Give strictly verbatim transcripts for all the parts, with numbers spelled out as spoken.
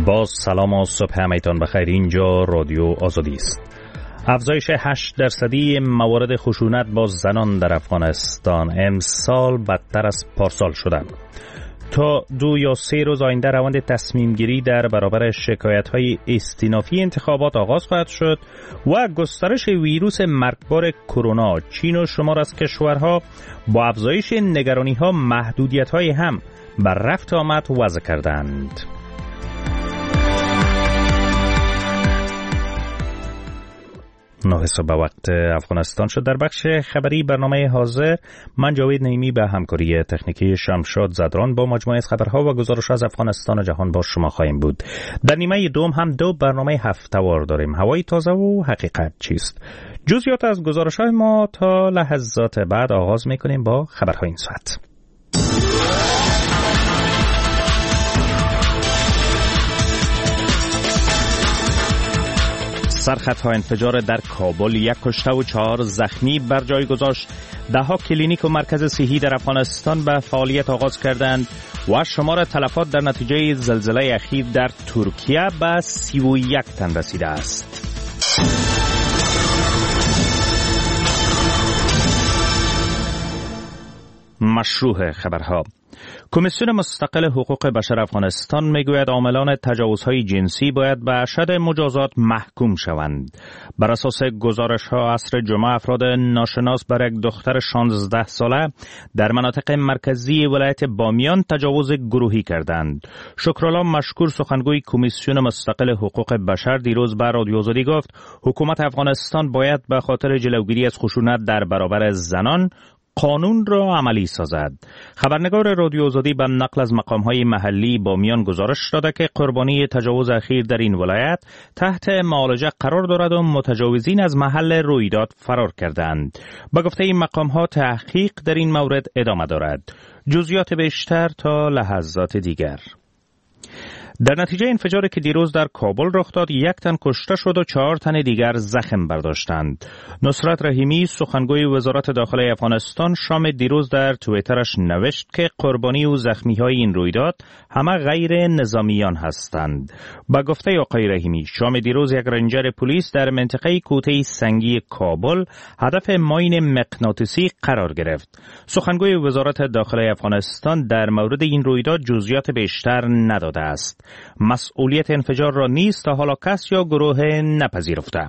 باز سلام و صبح همایتان بخیر. اینجا رادیو آزادی است. افزایش هشت درصدی موارد خشونت با زنان در افغانستان امسال بدتر از پارسال شده. تا دو یا سه روز آینده روند تصمیم گیری در برابر شکایت های استینافی انتخابات آغاز خواهد شد و گسترش ویروس مرگبار کرونا چین و شمار از کشورها با افزایش نگرانی ها محدودیت های هم بر رفت آمد وضع کردند. نه صبح وقت افغانستان شد. در بخش خبری برنامه حاضر من جاوید نعیمی به همکاری تکنیکی شمشاد زدران با مجموعه از خبرها و گزارش از افغانستان و جهان با شما خواهیم بود. در نیمه دوم هم دو برنامه هفته‌وار داریم: هوای تازه و حقیقت چیست. جزئیات از گزارش‌های ما تا لحظات بعد. آغاز می‌کنیم با خبرهای این ساعت. سرخطها انفجار در کابل یک کشته و چهار زخمی بر جای گذاشت. ده ها کلینیک و مرکز صحی در افغانستان به فعالیت آغاز کردند و شمار تلفات در نتیجه زلزله اخیر در ترکیه به سی و یک تن رسیده است. مشروع خبرها. کمیسیون مستقل حقوق بشر افغانستان میگوید عاملان تجاوزهای جنسی باید به اشد مجازات محکوم شوند. بر اساس گزارش‌ها عصر جمعه افراد ناشناس بر یک دختر شانزده ساله در مناطق مرکزی ولایت بامیان تجاوز گروهی کردند. شکرالله مشکور سخنگوی کمیسیون مستقل حقوق بشر دیروز به رادیو آزادی گفت حکومت افغانستان باید به خاطر جلوگیری از خشونت در برابر زنان قانون را عملی سازد. خبرنگار رادیو آزادی به نقل از مقام‌های محلی بامیان گزارش داده که قربانی تجاوز اخیر در این ولایت تحت معالجه قرار دارد و متجاوزین از محل رویداد فرار کردند. به گفته این مقام‌ها تحقیق در این مورد ادامه دارد. جزئیات بیشتر تا لحظات دیگر. در نتیجه انفجاری که دیروز در کابل رخ داد یک تن کشته شد و چهار تن دیگر زخم برداشتند. نصرت رحیمی سخنگوی وزارت داخلی افغانستان شام دیروز در توییترش نوشت که قربانی و زخمی های این رویداد همه غیر نظامیان هستند. با گفته آقای رحیمی شام دیروز یک رنجر پلیس در منطقه کوته سنگی کابل هدف ماین مغناطیسی قرار گرفت. سخنگوی وزارت داخلی افغانستان در مورد این رویداد جزئیات بیشتر نداده است. مسئولیت انفجار را نیز تا حالا کس یا گروه نپذیرفته.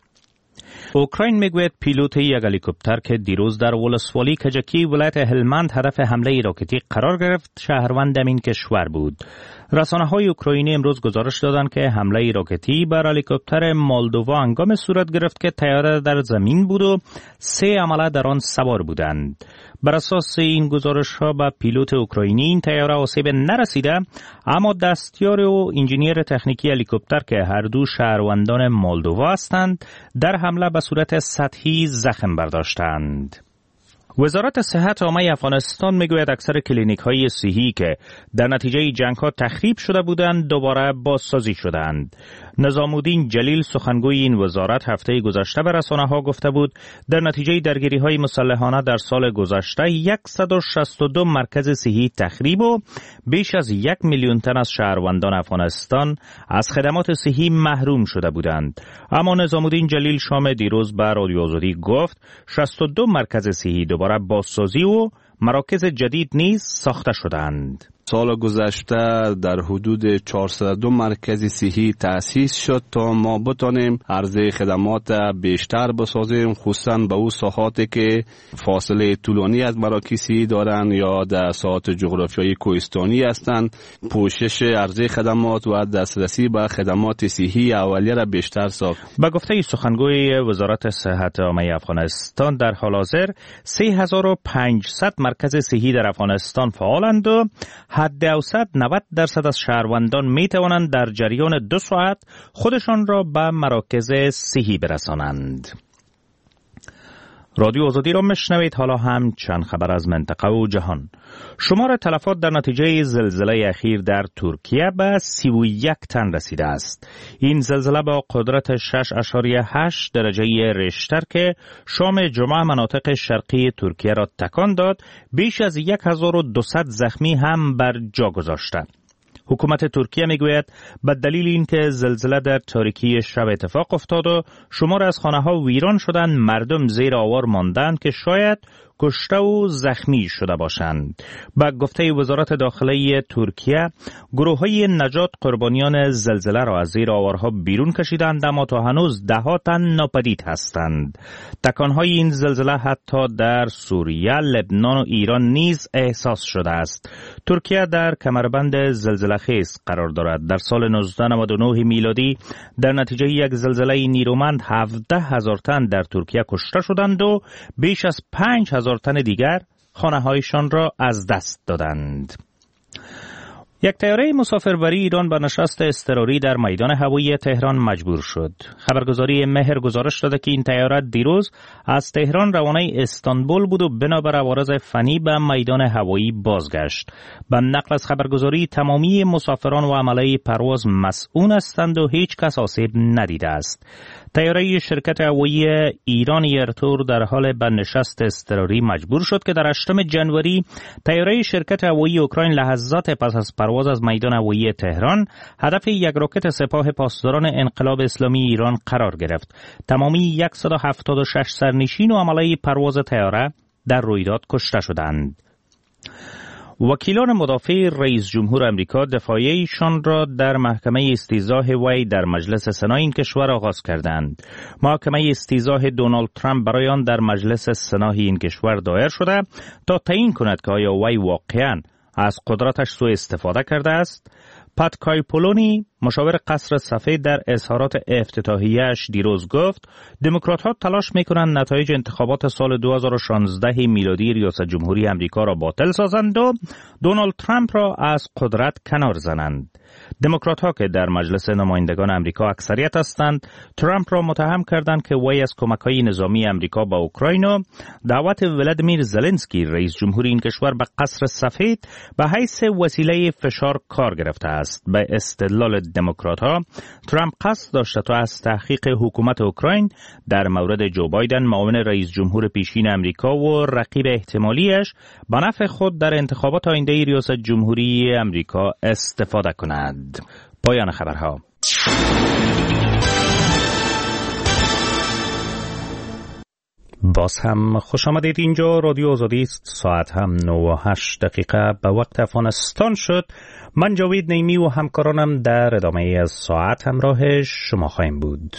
اوکراین میگوید پیلوت یک هلیکوپتر که دیروز در ولسوالی کجکی ولایت هلمند هدف حمله راکتی قرار گرفت شهروند این کشور بود. رسانه‌های اوکراینی امروز گزارش دادند که حمله راکتی بر هلیکوپتر مولدووا هنگام صورت گرفت که طیاره در زمین بود و سه عمله در آن سوار بودند. بر اساس این گزارش‌ها به پیلوت اوکراینی این طیاره آسیب نرسیده، اما دستیار و انجینیر تکنیکی هلیکوپتر که هر دو شهروندان مولدووا هستند در حمله به صورت سطحی زخم برداشتند. وزارت صحت عامه افغانستان میگوید اکثر کلینیک های صحی که در نتیجه جنگ ها تخریب شده بودند دوباره بازسازی شدند. نظام الدین جلیل سخنگوی این وزارت هفته گذشته به رسانه ها گفته بود در نتیجه درگیری های مسلحانه در سال گذشته صد و شصت و دو مرکز صحی تخریب و بیش از یک میلیون تن از شهروندان افغانستان از خدمات صحی محروم شده بودند. اما نظام الدین جلیل شام دیروز به رادیو آزادی گفت شصت و دو مرکز صحی دوباره بازسازی و مراکز جدید نیز ساخته شدند. سال گذشته در حدود چهارصد و دو مرکز صحی تأسیس شد تا ما بتانیم عرضه خدمات بیشتر بسازیم، خصوصا به اون ساحاتی که فاصله طولانی از مراکز صحی دارند یا در ساحات جغرافیایی کوهستانی هستند. پوشش عرضه خدمات و دسترسی به خدمات صحی اولیه را بیشتر ساخت. با گفته سخنگوی وزارت صحت عامه افغانستان در حال حاضر سه هزار و پانصد مرکز صحی در افغانستان فعالند و حد اوسط نود درصد از شهروندان می توانند در جریان دو ساعت خودشان را به مراکز صحی برسانند. رادیو آزادی را میشنوید. حالا هم چند خبر از منطقه و جهان. شمار تلفات در نتیجه زلزله اخیر در ترکیه به سی و یک تن رسیده است. این زلزله با قدرت شش اشاریه هشت درجه ریشتر که شام جمعه مناطق شرقی ترکیه را تکان داد، بیش از یک هزار و دویست زخمی هم بر جا گذاشته. حکومت ترکیه میگوید به دلیل اینکه زلزله در تاریکی شب اتفاق افتاد و شمار از خانه‌ها ویران شدند، مردم زیر آوار ماندند که شاید کشته و زخمی شده باشند. با گفته وزارت داخلی ترکیه، گروه‌های نجات قربانیان زلزله را از زیر آوارها بیرون کشیدند، اما تا هنوز ده ها تن ناپدید هستند. تکانهای این زلزله حتی در سوریه، لبنان و ایران نیز احساس شده است. ترکیه در کمربند زلزله‌خیز قرار دارد. در سال نوزده نود و نه میلادی در نتیجه یک زلزله نیرومند هفده هزار تن در ترکیه کشته شدند و بیش از پنج هزار تن دیگر خانه‌هایشان را از دست دادند. یک طیاره مسافربری ایران به نشست اضطراری در میدان هوایی تهران مجبور شد. خبرگزاری مهر گزارش داده که این طیاره دیروز از تهران روانه استانبول بود و بنابر عوارض فنی به میدان هوایی بازگشت. به نقل از خبرگزاری، تمامی مسافران و عمله پرواز مسئول هستند و هیچ کس آسیب ندیده است. طیاره شرکت هوایی ایران ایرتور در حال به نشست اضطراری مجبور شد که در هشتم ژانویه طیاره شرکت هوایی اوکراین لحظات پس از پرواز از میدان هوایی تهران هدف یک راکت سپاه پاسداران انقلاب اسلامی ایران قرار گرفت. تمامی صد و هفتاد و شش سرنشین و عمله پرواز طیاره در رویداد کشته شدند. وکیلان مدافع رئیس جمهور امریکا دفاعیه ایشان را در محکمه استیضاح وی در مجلس سنا این کشور آغاز کردند. محکمه استیضاح دونالد ترامپ برای آن در مجلس سنا این کشور دایر شده تا تعیین کند که آیا وی واقعاً از قدرتش سوء استفاده کرده است. پات کایپولونی، مشاور قصر سفید، در اظهارات افتتاحیه‌اش دیروز گفت دموکرات‌ها تلاش می‌کنند نتایج انتخابات سال دو هزار و شانزده میلادی ریاست جمهوری آمریکا را باطل سازند و دونالد ترامپ را از قدرت کنار زنند. دموکرات‌ها که در مجلس نمایندگان آمریکا اکثریت هستند، ترامپ را متهم کردند که وی از کمک‌های نظامی آمریکا به اوکراین و دعوت ولادیمیر زلنسکی رئیس جمهوری این کشور به قصر سفید به حیث وسیله فشار کار گرفته است. به استدلال دموکرات‌ها، ترامپ قصد داشته تا از تحقیق حکومت اوکراین در مورد جو بایدن، معاون رئیس جمهور پیشین آمریکا و رقیب احتمالیش، به نفع خود در انتخابات آینده ریاست جمهوری آمریکا استفاده کند. پایان خبرها. باز هم خوش آمدید. اینجا رادیو آزادی است. ساعت هم نه و هشت دقیقه به وقت افغانستان شد. من جاوید نیمی و همکارانم در ادامه از ساعت همراه شما خواهیم بود.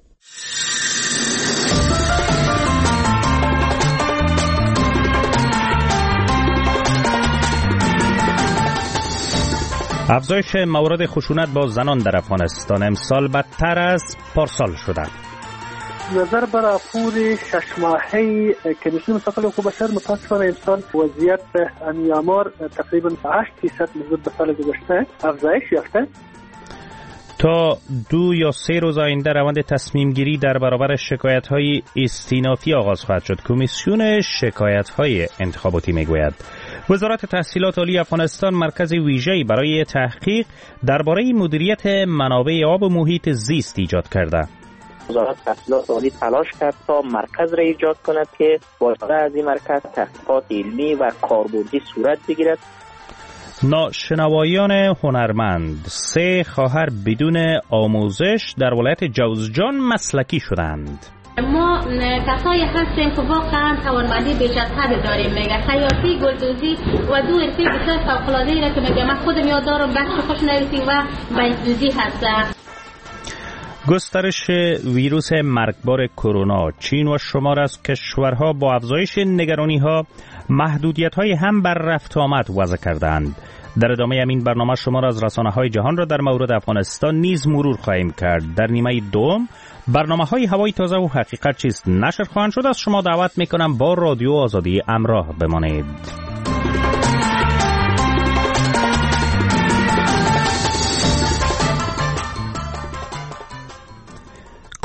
افزایش موارد خشونت با زنان در افغانستان امسال بدتر از پارسال شده. نظر بر راپور شش ماهه کمیسیون مستقل حقوق بشر متاسفانه امسال وضعیت آمار تقریبا هشت درصد نسبت به سال گذشته افزایش یافته. تا دو یا سه روز آینده روند تصمیم گیری در برابر شکایت های استینافی آغاز خواهد شد. کمیسیون شکایت های انتخاباتی میگوید وزارت تحصیلات عالی افغانستان مرکز ویژه‌ای برای تحقیق درباره مدیریت منابع آب و محیط زیست ایجاد کرده. وزارت تحصیلات عالی تلاش کرد تا مرکز را ایجاد کند که با استفاده از این مرکز تحقیقات علمی و کاربردی صورت بگیرد. ناشنوایان هنرمند، سه خواهر بدون آموزش در ولایت جوزجان مسلکی شدند. ما کسایی هستیم که واقعا توانمندی بیش از حد داریم. میگه خیاطی، گلدوزی و دو حرفه بسیار فوق‌العاده‌ای را که میگه من خودم یاد دارم، بخش خوشنویسی و بنزدوزی هست. گسترش ویروس مرگبار کرونا، چین و شمار از کشورها با افزایش نگرانی‌ها محدودیت‌های هم بر رفت آمد وضع کردند. در ادامه همین برنامه شمار از رسانه‌های جهان را در مورد افغانستان نیز مرور خواهیم کرد. در نیمه دوم برنامه‌های هوای تازه و حقیقت چیست نشر خواهند شد. از شما دعوت می‌کنم با رادیو آزادی همراه بمانید.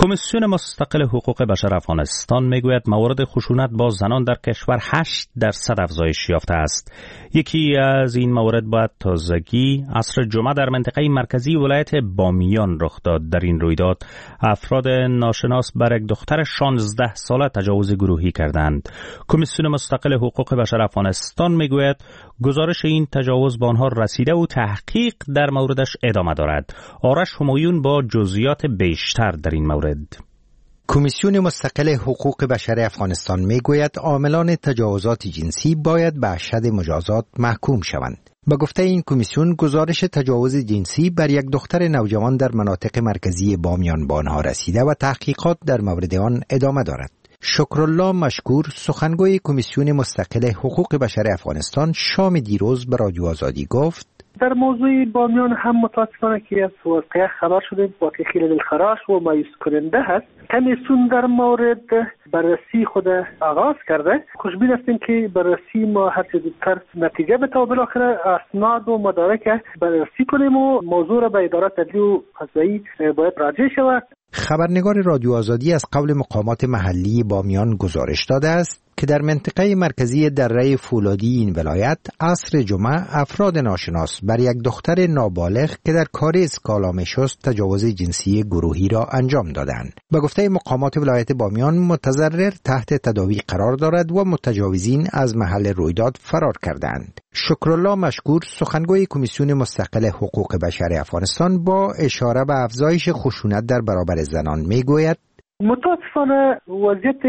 کمیسیون مستقل حقوق بشر افغانستان میگوید موارد خشونت با زنان در کشور هشت درصد افزایش یافته است. یکی از این موارد باید تازگی عصر جمعه در منطقه مرکزی ولایت بامیان رخ داد. در این رویداد افراد ناشناس بر یک دختر شانزده ساله تجاوز گروهی کردند. کمیسیون مستقل حقوق بشر افغانستان میگوید گزارش این تجاوز به آنها رسیده و تحقیق در موردش ادامه دارد. آرش همایون با جزئیات بیشتر در این مورد. کمیسیون مستقل حقوق بشر افغانستان میگوید عاملان تجاوزات جنسی باید به اشد مجازات محکوم شوند. با گفته این کمیسیون گزارش تجاوز جنسی بر یک دختر نوجوان در مناطق مرکزی بامیان به آنها رسیده و تحقیقات در مورد آن ادامه دارد. شکرالله مشکور سخنگوی کمیسیون مستقل حقوق بشر افغانستان شام دیروز به رادیو آزادی گفت در موضوع بامیان هم متاسفانه که از واقعه خبر شده، واقعی خیلی دلخراش و مایوس کننده هست. کمیسیون در مورد بررسی خود آغاز کرده. خوشبین هستیم که بررسی ما هر چه زودتر نتیجه بده و بالاخره اسناد و مدارک بررسی کنیم و موضوع را به اداره عدلی و قضایی باید راجع شود. خبرنگار رادیو آزادی از قبل مقامات محلی بامیان گزارش داده است که در منطقه مرکزی دره فولادی این ولایت عصر جمعه افراد ناشناس بر یک دختر نابالغ که در کاریز کالام شست تجاوز جنسی گروهی را انجام دادند. به گفته مقامات ولایت بامیان متضرر تحت تداوی قرار دارد و متجاوزین از محل رویداد فرار کردند. شکرالله مشکور سخنگوی کمیسیون مستقل حقوق بشر افغانستان با اشاره به افزایش خشونت در برابر زنان میگوید متاسفانه وضعیت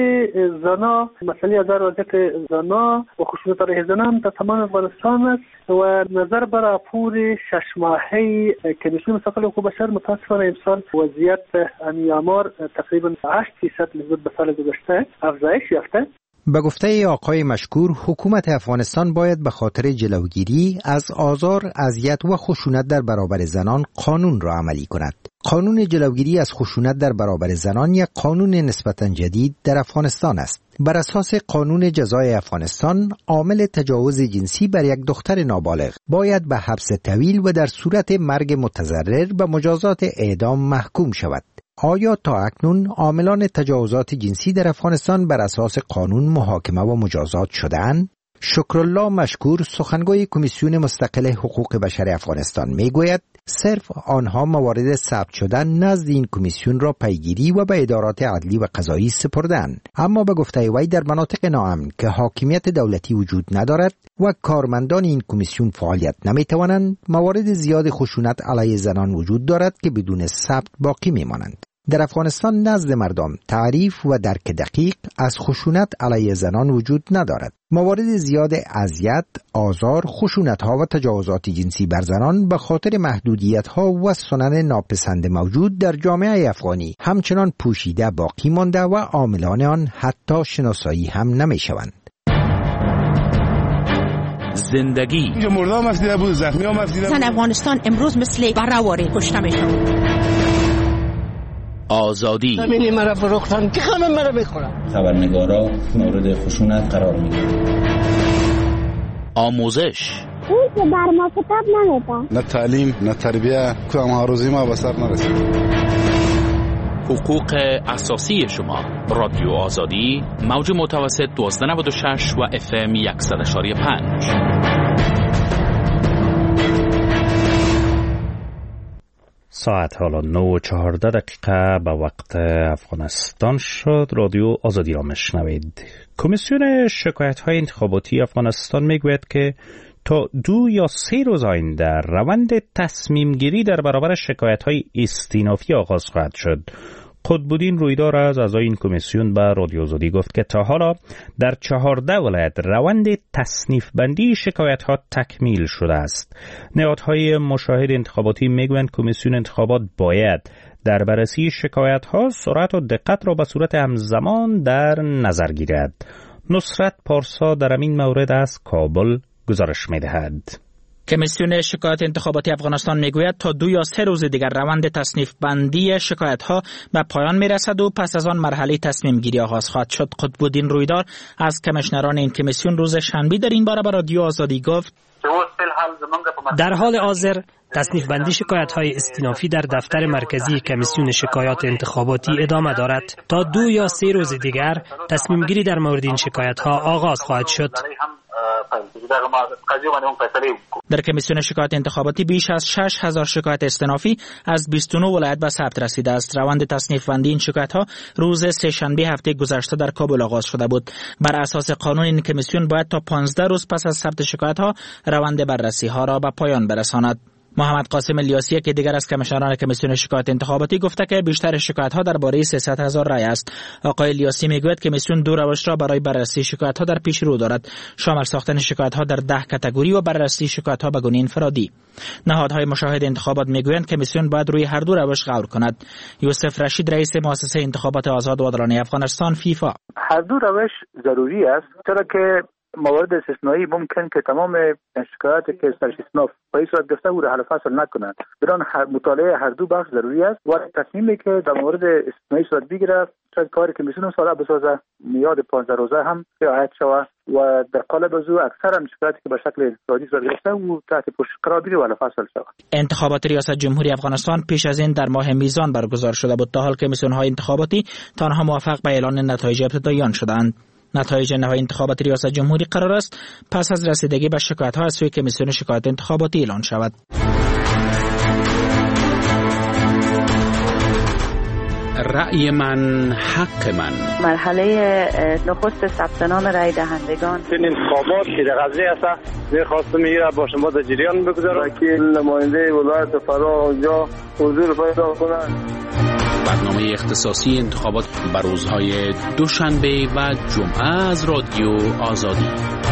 زنا، مسئله از وضعیت زنا و خشونت علیه زنان در تمام افغانستان است و نظر بر راپور شش ماهه کمیسیون مستقل حقوق بشر متاسفانه امسال وضعیت این آمار تقریبا هشت درصد نسبت به سال گذشته افزایش یافته. به گفته آقای مشکور حکومت افغانستان باید به خاطر جلوگیری از آزار، اذیت و خشونت در برابر زنان قانون را عملی کند. قانون جلوگیری از خشونت در برابر زنان یک قانون نسبتاً جدید در افغانستان است. بر اساس قانون جزای افغانستان عامل تجاوز جنسی بر یک دختر نابالغ باید به حبس طویل و در صورت مرگ متضرر به مجازات اعدام محکوم شود. آیا تا اکنون عاملان تجاوزات جنسی در افغانستان بر اساس قانون محاکمه و مجازات شده‌اند؟ شکرالله مشکور سخنگوی کمیسیون مستقل حقوق بشر افغانستان میگوید صرف آنها موارد ثبت شدن نزد این کمیسیون را پیگیری و به ادارات عدلی و قضایی سپردند، اما به گفته وی در مناطق ناامن که حاکمیت دولتی وجود ندارد و کارمندان این کمیسیون فعالیت نمیتوانند، موارد زیاد خشونت علیه زنان وجود دارد که بدون ثبت باقی میمانند. در افغانستان نزد مردم تعریف و درک دقیق از خشونت علیه زنان وجود ندارد. موارد زیاد اذیت، آزار، خشونت‌ها و تجاوزات جنسی بر زنان به خاطر محدودیت‌ها و سنن ناپسند موجود در جامعه افغانی همچنان پوشیده باقی مانده و عاملان آن حتی شناسایی هم نمی‌شوند. زندگی مردم افدیده بود، زخمی هم افدیده بود. زن افغانستان امروز مثل بره‌واره کشته میشن. آزادی همینی مرا فروختن که همه مرا بخورن. خبرنگارا مورد خشونت قرار میگیرن. آموزش اون که بر ما کتاب نمیدن. نه تعلیم نه تربیه که ما روزی ما به سر نرسید. حقوق اساسی شما. رادیو آزادی موج متوسط دوازده نود و شش و اف ام صد و پنج. ساعت حالا نه و چهارده دقیقه به وقت افغانستان شد. رادیو آزادی را میشنوید. کمیسیون شکایت های انتخاباتی افغانستان میگوید که تا دو یا سه روز آینده روند تصمیم گیری در برابر شکایت های استینافی آغاز خواهد شد. قطب‌الدین رویدار از اعضای این کمیسیون به رادیو آزادی گفت که تا حالا در چهارده ولایت روند تصنیف بندی شکایت ها تکمیل شده است. نهادهای مشاهد انتخاباتی میگویند کمیسیون انتخابات باید در بررسی شکایت ها سرعت و دقت را به صورت همزمان در نظر گیرد. نصرت پارسا در این مورد از کابل گزارش می‌دهد. کمیسیون شکایت انتخاباتی افغانستان میگوید تا دو یا سه روز دیگر روند تصنیف بندی شکایت ها به پایان میرسد و پس از آن مرحله تصمیم گیری آغاز خواهد شد. قطب‌الدین رویدار از کمیشنران این کمیسیون روز شنبه در این باره به رادیو آزادی گفت امروز در حال حاضر تصنیف بندی شکایت های استینافی در دفتر مرکزی کمیسیون شکایات انتخاباتی ادامه دارد. تا دو یا سه روز دیگر تصمیم گیری در مورد این شکایت ها آغاز خواهد شد. در کمیسیون شکایات انتخاباتی بیش از شش هزار شکایت استینافی از بیست و نه ولایت به ثبت رسیده است. روند تصنیف بندی این شکایت ها روز سه شنبه هفته گذشته در کابل آغاز شده بود. بر اساس قانون این کمیسیون باید تا پانزده روز پس از ثبت شکایت ها روند بررسی ها را به پایان برساند. محمد قاسم الیاسی که دیگر از کمیشنران کمیسیون شکایات انتخاباتی گفته که بیشتر شکایت ها درباره سیصد هزار رای است. آقای الیاسی میگوید کمیسیون دو روش را برای بررسی شکایت ها در پیش رو دارد، شامل ساختن شکایت ها در ده کاتگوری و بررسی شکایت ها به گونه انفرادی. نهادهای مشاهد انتخابات میگویند کمیسیون باید روی هر دو روش غور کند. یوسف رشید رئیس مؤسسه انتخابات آزاد و عادلانه افغانستان فیفا: هر دو روش ضروری است، چرا که موارد استثنایی ممکن که تمام شکایاتی که سر استثناء پای صورت گرفته او را حل فصل نکنند. بران مطالعه هر دو بخش ضروری است و تصمیمی که در مورد استثنایی صورت بگیره شاید کاری که میشون سالا بسازه میاد پانزده روزه هم رعایت شود و در قالب از او اکثر شکایاتی که به شکل انفرادی صورت گرفته او تحت پوشش قرار بگیره و حل فصل شود. انتخابات ریاست جمهوری افغانستان پیش از این در ماه میزان برگزار شده بود. تا حال کمیسیون های انتخاباتی تنها موفق به اعلان نتایج ابتدایی آن شدند. نتایج نهایی انتخابات ریاست جمهوری قرار است پس از رسیدگی به شکایت ها از سوی کمیسیون شکایات انتخاباتی اعلان شود. رأی من حق من. مرحله نخست ثبت نام رای دهندگان. این انتخابات که در غزه است می‌خواستم میره با شما در جریان بگذارم که نماینده ولایت فرا اونجا حضور پیدا کنند. برنامه اختصاصی انتخابات بر روزهای دوشنبه و جمعه از رادیو آزادی.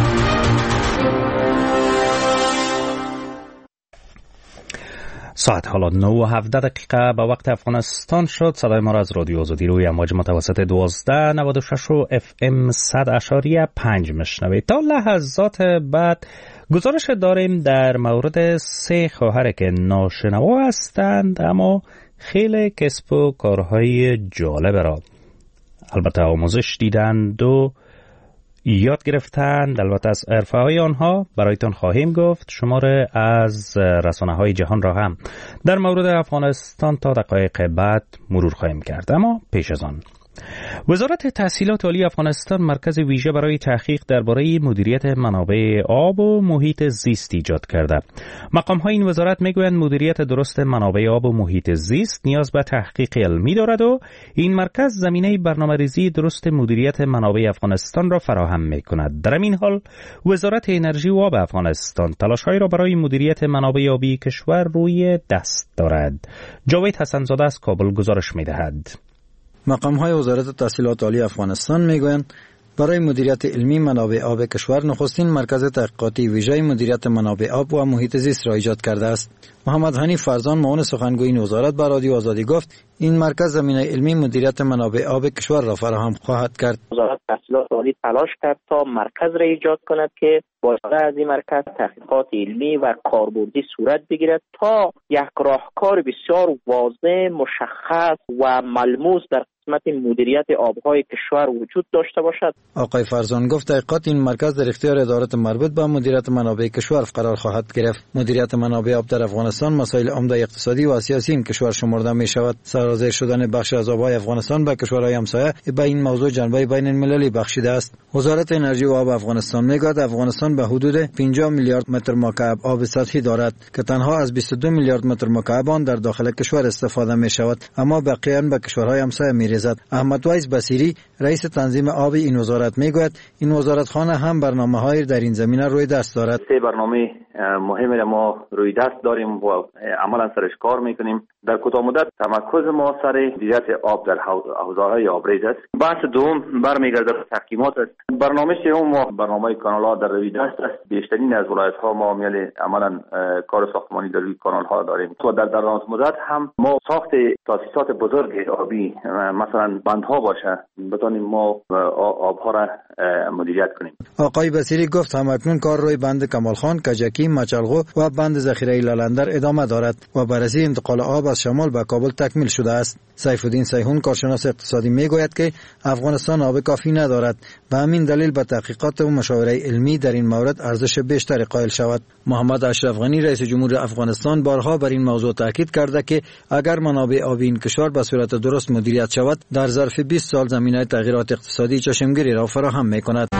ساعت حالا نه و هفده دقیقه به وقت افغانستان شد. صدای ما را از رادیو آزادی روی امواج متوسط دوازده نود و شش و اف ام صد اشاریه پنج میشنوید. تا لحظات بعد گزارش داریم در مورد سه خواهر که ناشنوا هستند اما خیلی کسب و کارهای جالب را البته آموزش دیدند و یاد گرفتند. البته از حرفه های آنها برایتان خواهیم گفت. شماره از رسانه های جهان را هم در مورد افغانستان تا دقایق بعد مرور خواهیم کرد. اما پیش از آن وزارت تحصیلات عالی افغانستان مرکز ویژه برای تحقیق درباره مدیریت منابع آب و محیط زیست ایجاد کرده. مقام‌های این وزارت میگویند مدیریت درست منابع آب و محیط زیست نیاز به تحقیق علمی دارد و این مرکز زمینه برنامه‌ریزی درست مدیریت منابع افغانستان را فراهم می‌کند. در این حال وزارت انرژی و آب افغانستان تلاش‌هایی را برای مدیریت منابع آبی کشور روی دست دارد. جاوید حسن‌زاده از کابل گزارش می‌دهد. مقام‌های وزارت تحصیلات عالی افغانستان میگویند برای مدیریت علمی منابع آب کشور نخستین مرکز تحقیقاتی ویژه مدیریت منابع آب و محیط زیست را ایجاد کرده است. محمد حنیف فرزان معاون سخنگوی این وزارت به رادیو آزادی گفت این مرکز زمینه علمی مدیریت منابع آب کشور را فراهم خواهد کرد. وزارت تحصیلات عالی تلاش کرد تا مرکز را ایجاد کند که با استفاده از این مرکز تحقیقات علمی و کاربردی صورت بگیرد تا یک راهکار بسیار واضح، مشخص و ملموس در قسمت مدیریت آبهای کشور وجود داشته باشد. آقای فرزان گفت تحقیقات این مرکز در اختیار ادارات مربوط به مدیریت منابع کشور قرار خواهد گرفت. مدیریت منابع آب در افغانستان مسائل عمده اقتصادی و سیاسی این کشور شمرده می شود. سرازیر شدن بخش از آبهای افغانستان به کشورهای همسایه به این موضوع جنبه بین المللی بخشیده است. وزارت انرژی و آب افغانستان میگوید افغانستان به حدود پنجاه میلیارد متر مکعب آب سطحی دارد که تنها از بیست و دو میلیارد متر مکعب آن در داخل کشور استفاده می شود اما بقیه آن به کشورهای همسایه می ریزد. احمد ویس بصیری رئیس تنظیم آب این وزارت میگوید این وزارتخانه هم برنامه‌های در این زمینه روی دست دارد. سه برنامه مهمی را ما روی دست داریم و عملا سرش کار میکنیم. در کوتاه مدت تمرکز ما سر مدیریت آب در حوزه‌های آبریز است. بحث دوم برمیگرده به تحکیمات است. برنامه سوم ما برنامه کانال‌ها در روی دست است. بیشترین از ولایت‌ها ما میل عملا کار ساختمانی در روی کانال‌ها داریم. و در دراز مدت هم ما ساخت تاسیسات بزرگ آبی مثلا بندها باشه بتونیم ما آبها را مدیریت کنیم. آقای بصیری گفت همکنون کار روی بند کمال خان، کجکی، اشتراکی، مچلغو و بند ذخیره لالندر ادامه دارد و بررسی انتقال آب از شمال به کابل تکمیل شده است. سیف الدین سیحون کارشناس اقتصادی میگوید که افغانستان آب کافی ندارد و همین دلیل به تحقیقات و مشاوره علمی در این مورد ارزش بیشتری قائل شود. محمد اشرف غنی رئیس جمهور افغانستان بارها بر این موضوع تاکید کرده که اگر منابع آبی این کشور به صورت درست مدیریت شود، در ظرف بیست سال زمینه تغییرات اقتصادی چشمگیری را فراهم می‌کند.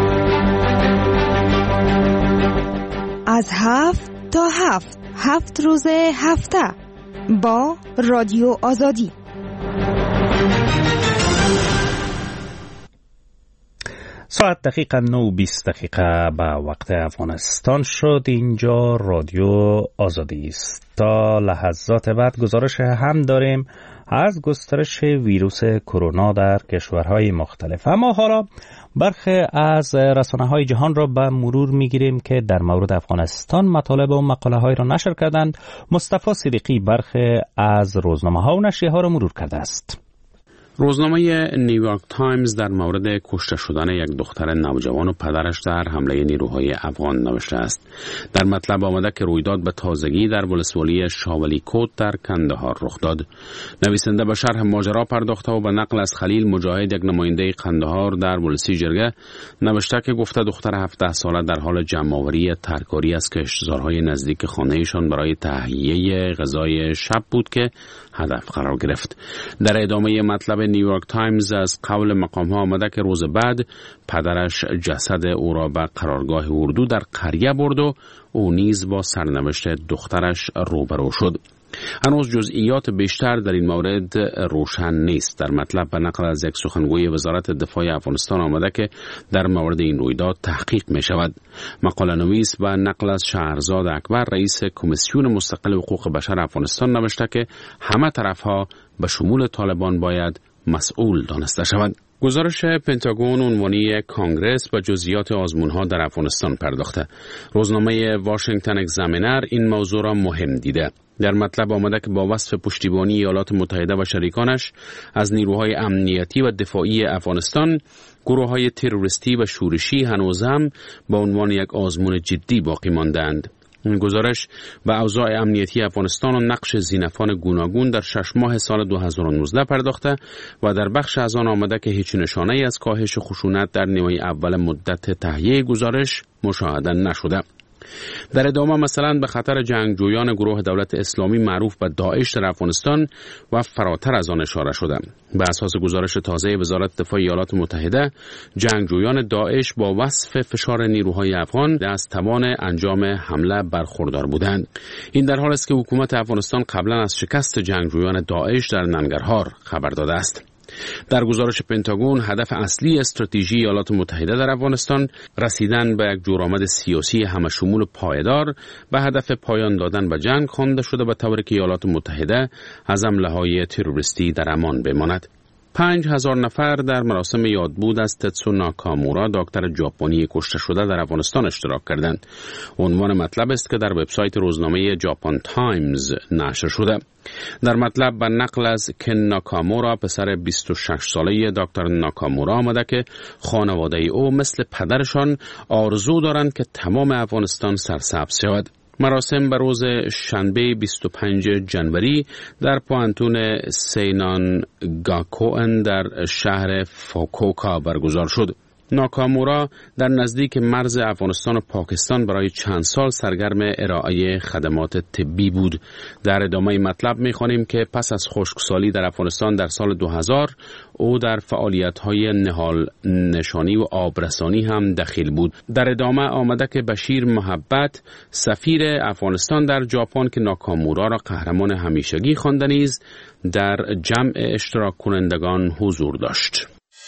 از هفت تا هفت هفت روز هفته با رادیو آزادی. ساعت دقیقه نه و بیست دقیقه به وقت افغانستان شد. اینجا رادیو آزادی است. تا لحظات بعد گزارش هم داریم از گسترش ویروس کرونا در کشورهای مختلف. اما حالا برخی از رسانه‌های جهان را به مرور می‌گیریم که در مورد افغانستان مطالب و مقاله‌هایی را نشر کردند. مصطفی صدیقی برخی از روزنامه‌ها و نشریه‌ها را مرور کرده است. روزنامه نیویورک تایمز در مورد کشته شدن یک دختر نوجوان و پدرش در حمله نیروهای افغان نوشته است. در مطلب آمده که رویداد به تازگی در ولسوالی شاولی کوت در کندهار رخ داد. نویسنده به شرح ماجرا پرداخته و به نقل از خلیل مجاهد، یک نماینده قندهار در ولسی جرگه، نوشته که گفته دختر هفده ساله در حال جمع‌آوری ترکاری از کشتزارهای نزدیک خانه‌شان برای تهیه غذای شب بود که هدف قرار گرفت. در ادامه مطلب نیویورک تایمز از قول مقام‌ها آمده که روز بعد پدرش جسد او را به قرارگاه اردو در قریه برد و او نیز با سرنوشت دخترش روبرو شد. هنوز جزئیات بیشتر در این مورد روشن نیست. در مطلب به نقل از یک سخنگوی وزارت دفاع افغانستان آمده که در مورد این رویداد تحقیق می شود. مقاله نویس به نقل از شهرزاد اکبر، رئیس کمیسیون مستقل حقوق بشر افغانستان، نوشته که همه طرفها به شمول طالبان باید مسئول دانسته شود. گزارش پنتاگون عنوانی کانگرس به جزئیات آزمون‌ها در افغانستان پرداخته. روزنامه واشنگتن اگزامینر این موضوع را مهم دیده. در مطلب آمده که با وصف پشتیبانی ایالات متحده و شریکانش از نیروهای امنیتی و دفاعی افغانستان، گروه‌های تروریستی و شورشی هنوز هم به عنوان یک آزمون جدی باقی ماندند. این گزارش به اوضاع امنیتی افغانستان و نقش زینفان گوناگون در شش ماه سال دو هزار و نوزده پرداخته و در بخش از آن آمده که هیچ نشانه‌ای از کاهش خشونت در نیمه اول مدت تهیه گزارش مشاهده نشده. در ادامه مثلا به خطر جنگجویان گروه دولت اسلامی معروف به داعش در افغانستان و فراتر از آن اشاره شده. به اساس گزارش تازه وزارت دفاع ایالات متحده، جنگجویان داعش با وصف فشار نیروهای افغان از توان انجام حمله برخوردار بودند. این در حالی است که حکومت افغانستان قبلا از شکست جنگجویان داعش در ننگرهار خبر داده است. در گزارش پنتاگون، هدف اصلی استراتژی ایالات متحده در افغانستان رسیدن به یک جورآمد سیاسی همشمول و پایدار به هدف پایان دادن به جنگ خوانده شده، به طوری که ایالات متحده از حمله‌های تروریستی در امان بماند. پنج هزار نفر در مراسم یادبود از تتسو ناکامورا، دکتر ژاپنی کشته شده در افغانستان اشتراک کردند. عنوان مطلب است که در وبسایت روزنامه ژاپن تایمز نشر شده. در مطلب به نقل از کن ناکامورا، پسر بیست و شش ساله دکتر ناکامورا، آمده که خانواده او مثل پدرشان آرزو دارند که تمام افغانستان سرسبز شود. مراسم به روز شنبه بیست و پنجم ژانویه در پوانتون سینان گاکوئن در شهر فوکوکا برگزار شد. ناکامورا در نزدیک مرز افغانستان و پاکستان برای چند سال سرگرم ارائه خدمات طبی بود. در ادامه مطلب می‌خوانیم که پس از خشکسالی در افغانستان در سال دو هزار او در فعالیت‌های نهال نشانی و آبرسانی هم دخیل بود. در ادامه آمده که بشیر محبت، سفیر افغانستان در ژاپن که ناکامورا را قهرمان همیشگی خوانده، نیز در جمع اشتراک کنندگان حضور داشت.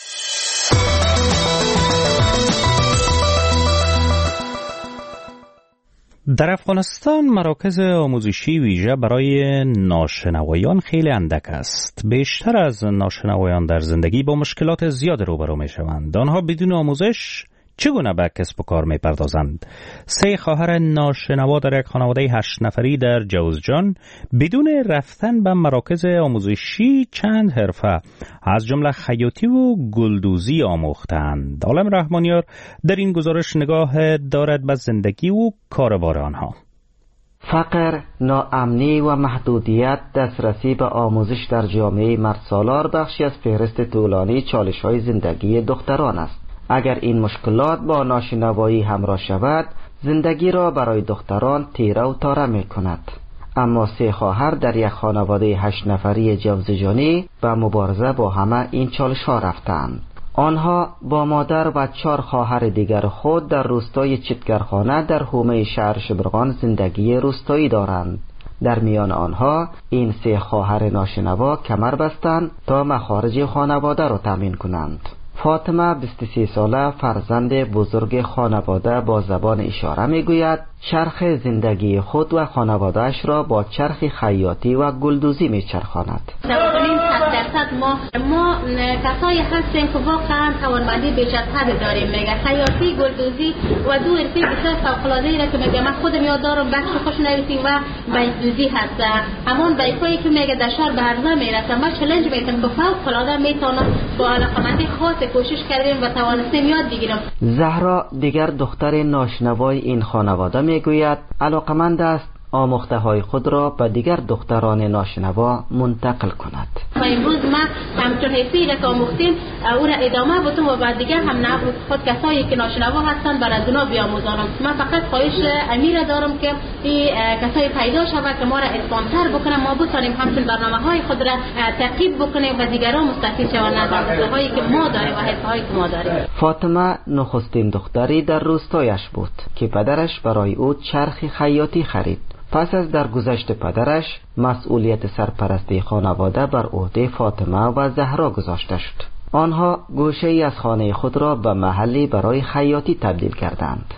در افغانستان مراکز آموزشی ویژه برای ناشنوایان خیلی اندک است. بیشتر از ناشنوایان در زندگی با مشکلات زیاد روبرو می شوند. آنها بدون آموزش چگونه به کسب و کار می پردازند؟ سه خواهر ناشنوا در یک خانواده هشت نفری در جوزجان بدون رفتن به مراکز آموزشی چند حرفه از جمله خیاطی و گلدوزی آموختند. عالم رحمانیار در این گزارش نگاه دارد به زندگی و کاروبار آنها. فقر، ناامنی و محدودیت دسترسی به آموزش در جامعه مردسالار بخشی از فهرست طولانی چالش‌های زندگی دختران است. اگر این مشکلات با ناشنوایی همراه شود، زندگی را برای دختران تیره و تاره می کند. اما سه خواهر در یک خانواده هشت نفری جوزجانی به مبارزه با همه این چالش‌ها رفتند. آنها با مادر و چهار خواهر دیگر خود در روستای چتگرخانه در حومه شهر شبرغان زندگی روستایی دارند. در میان آنها این سه خواهر ناشنوا کمر بستند تا مخارج خانواده را تامین کنند. فاطمه بیست و سه ساله فرزند بزرگ خانواده با زبان اشاره میگوید چرخ زندگی خود و خانوادهش را با چرخ خیاطی و گلدوزی میچرخاند. ما ما کسایی هستیم که واقعا توانمندی بیش از حد داریم. میگه خیاطی، گلدوزی و دو حرفه بسیار فوق‌العاده را که میگه من خودم یاد دارم، بخش خوش نویسی و بیت‌دوزی هست. همون بیتایی که میگه در شهر به عرضه میرسه، ما چالش میتونم که فوق‌العاده میتونم با علاقمندی خاص کوشش کردیم و توانستیم یاد بگیرم. زهرا دیگر دختر ناشنوای این خانواده میگوید علاقمند است آموخته های خود را به دیگر دختران ناشنوا منتقل کند. امروز ما همچون حیثی را که آموختیم او را ادامه بدم و بعد دیگر هم نبود خود کسایی که ناشنوا هستند برای اونا بیاموزانم. من فقط خواهش امیر دارم که این کسایی پیدا شود که ما را اسپانسر بکنن، ما بتونیم همچون برنامه های خود را تعقیب بکنیم و دیگران مستفید شوند از هایی که ما داریم و حرفه هایی که ما داریم. فاطمه نخستین دختری در روستایش بود که پدرش برای او چرخ خیاطی خرید. پس از درگذشت پدرش مسئولیت سرپرستی خانواده بر عهده فاطمه و زهرا گذاشته شد. آنها گوشه ای از خانه خود را به محلی برای خیاطی تبدیل کردند.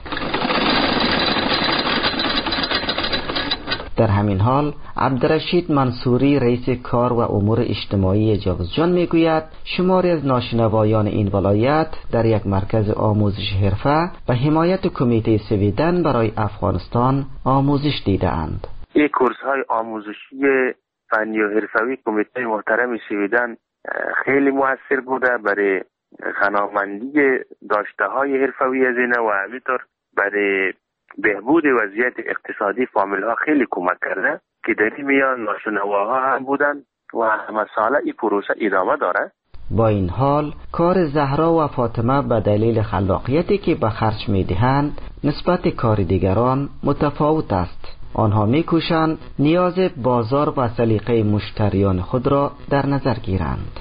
در همین حال عبدالرشید منصوری رئیس کار و امور اجتماعی جوزجان میگوید شماری از ناشنوایان این ولایت در یک مرکز آموزش حرفه و حمایت کمیته سویدن برای افغانستان آموزش دیده اند. این کورس های آموزشی فنی و حرفوی کمیته محترم سویدن خیلی موثر بوده برای غنامندی داشته های حرفوی از اینه و همینطور برای بهبود وضعیت اقتصادی فامیل ها خیلی کمک کرده که در این میان ناشنواها هم بودن و همه ساله این پروسه ادامه داره. با این حال کار زهرا و فاطمه به دلیل خلاقیتی که به خرج می دهند نسبت کار دیگران متفاوت است. آنها می کوشند نیاز بازار و سلیقه مشتریان خود را در نظر گیرند.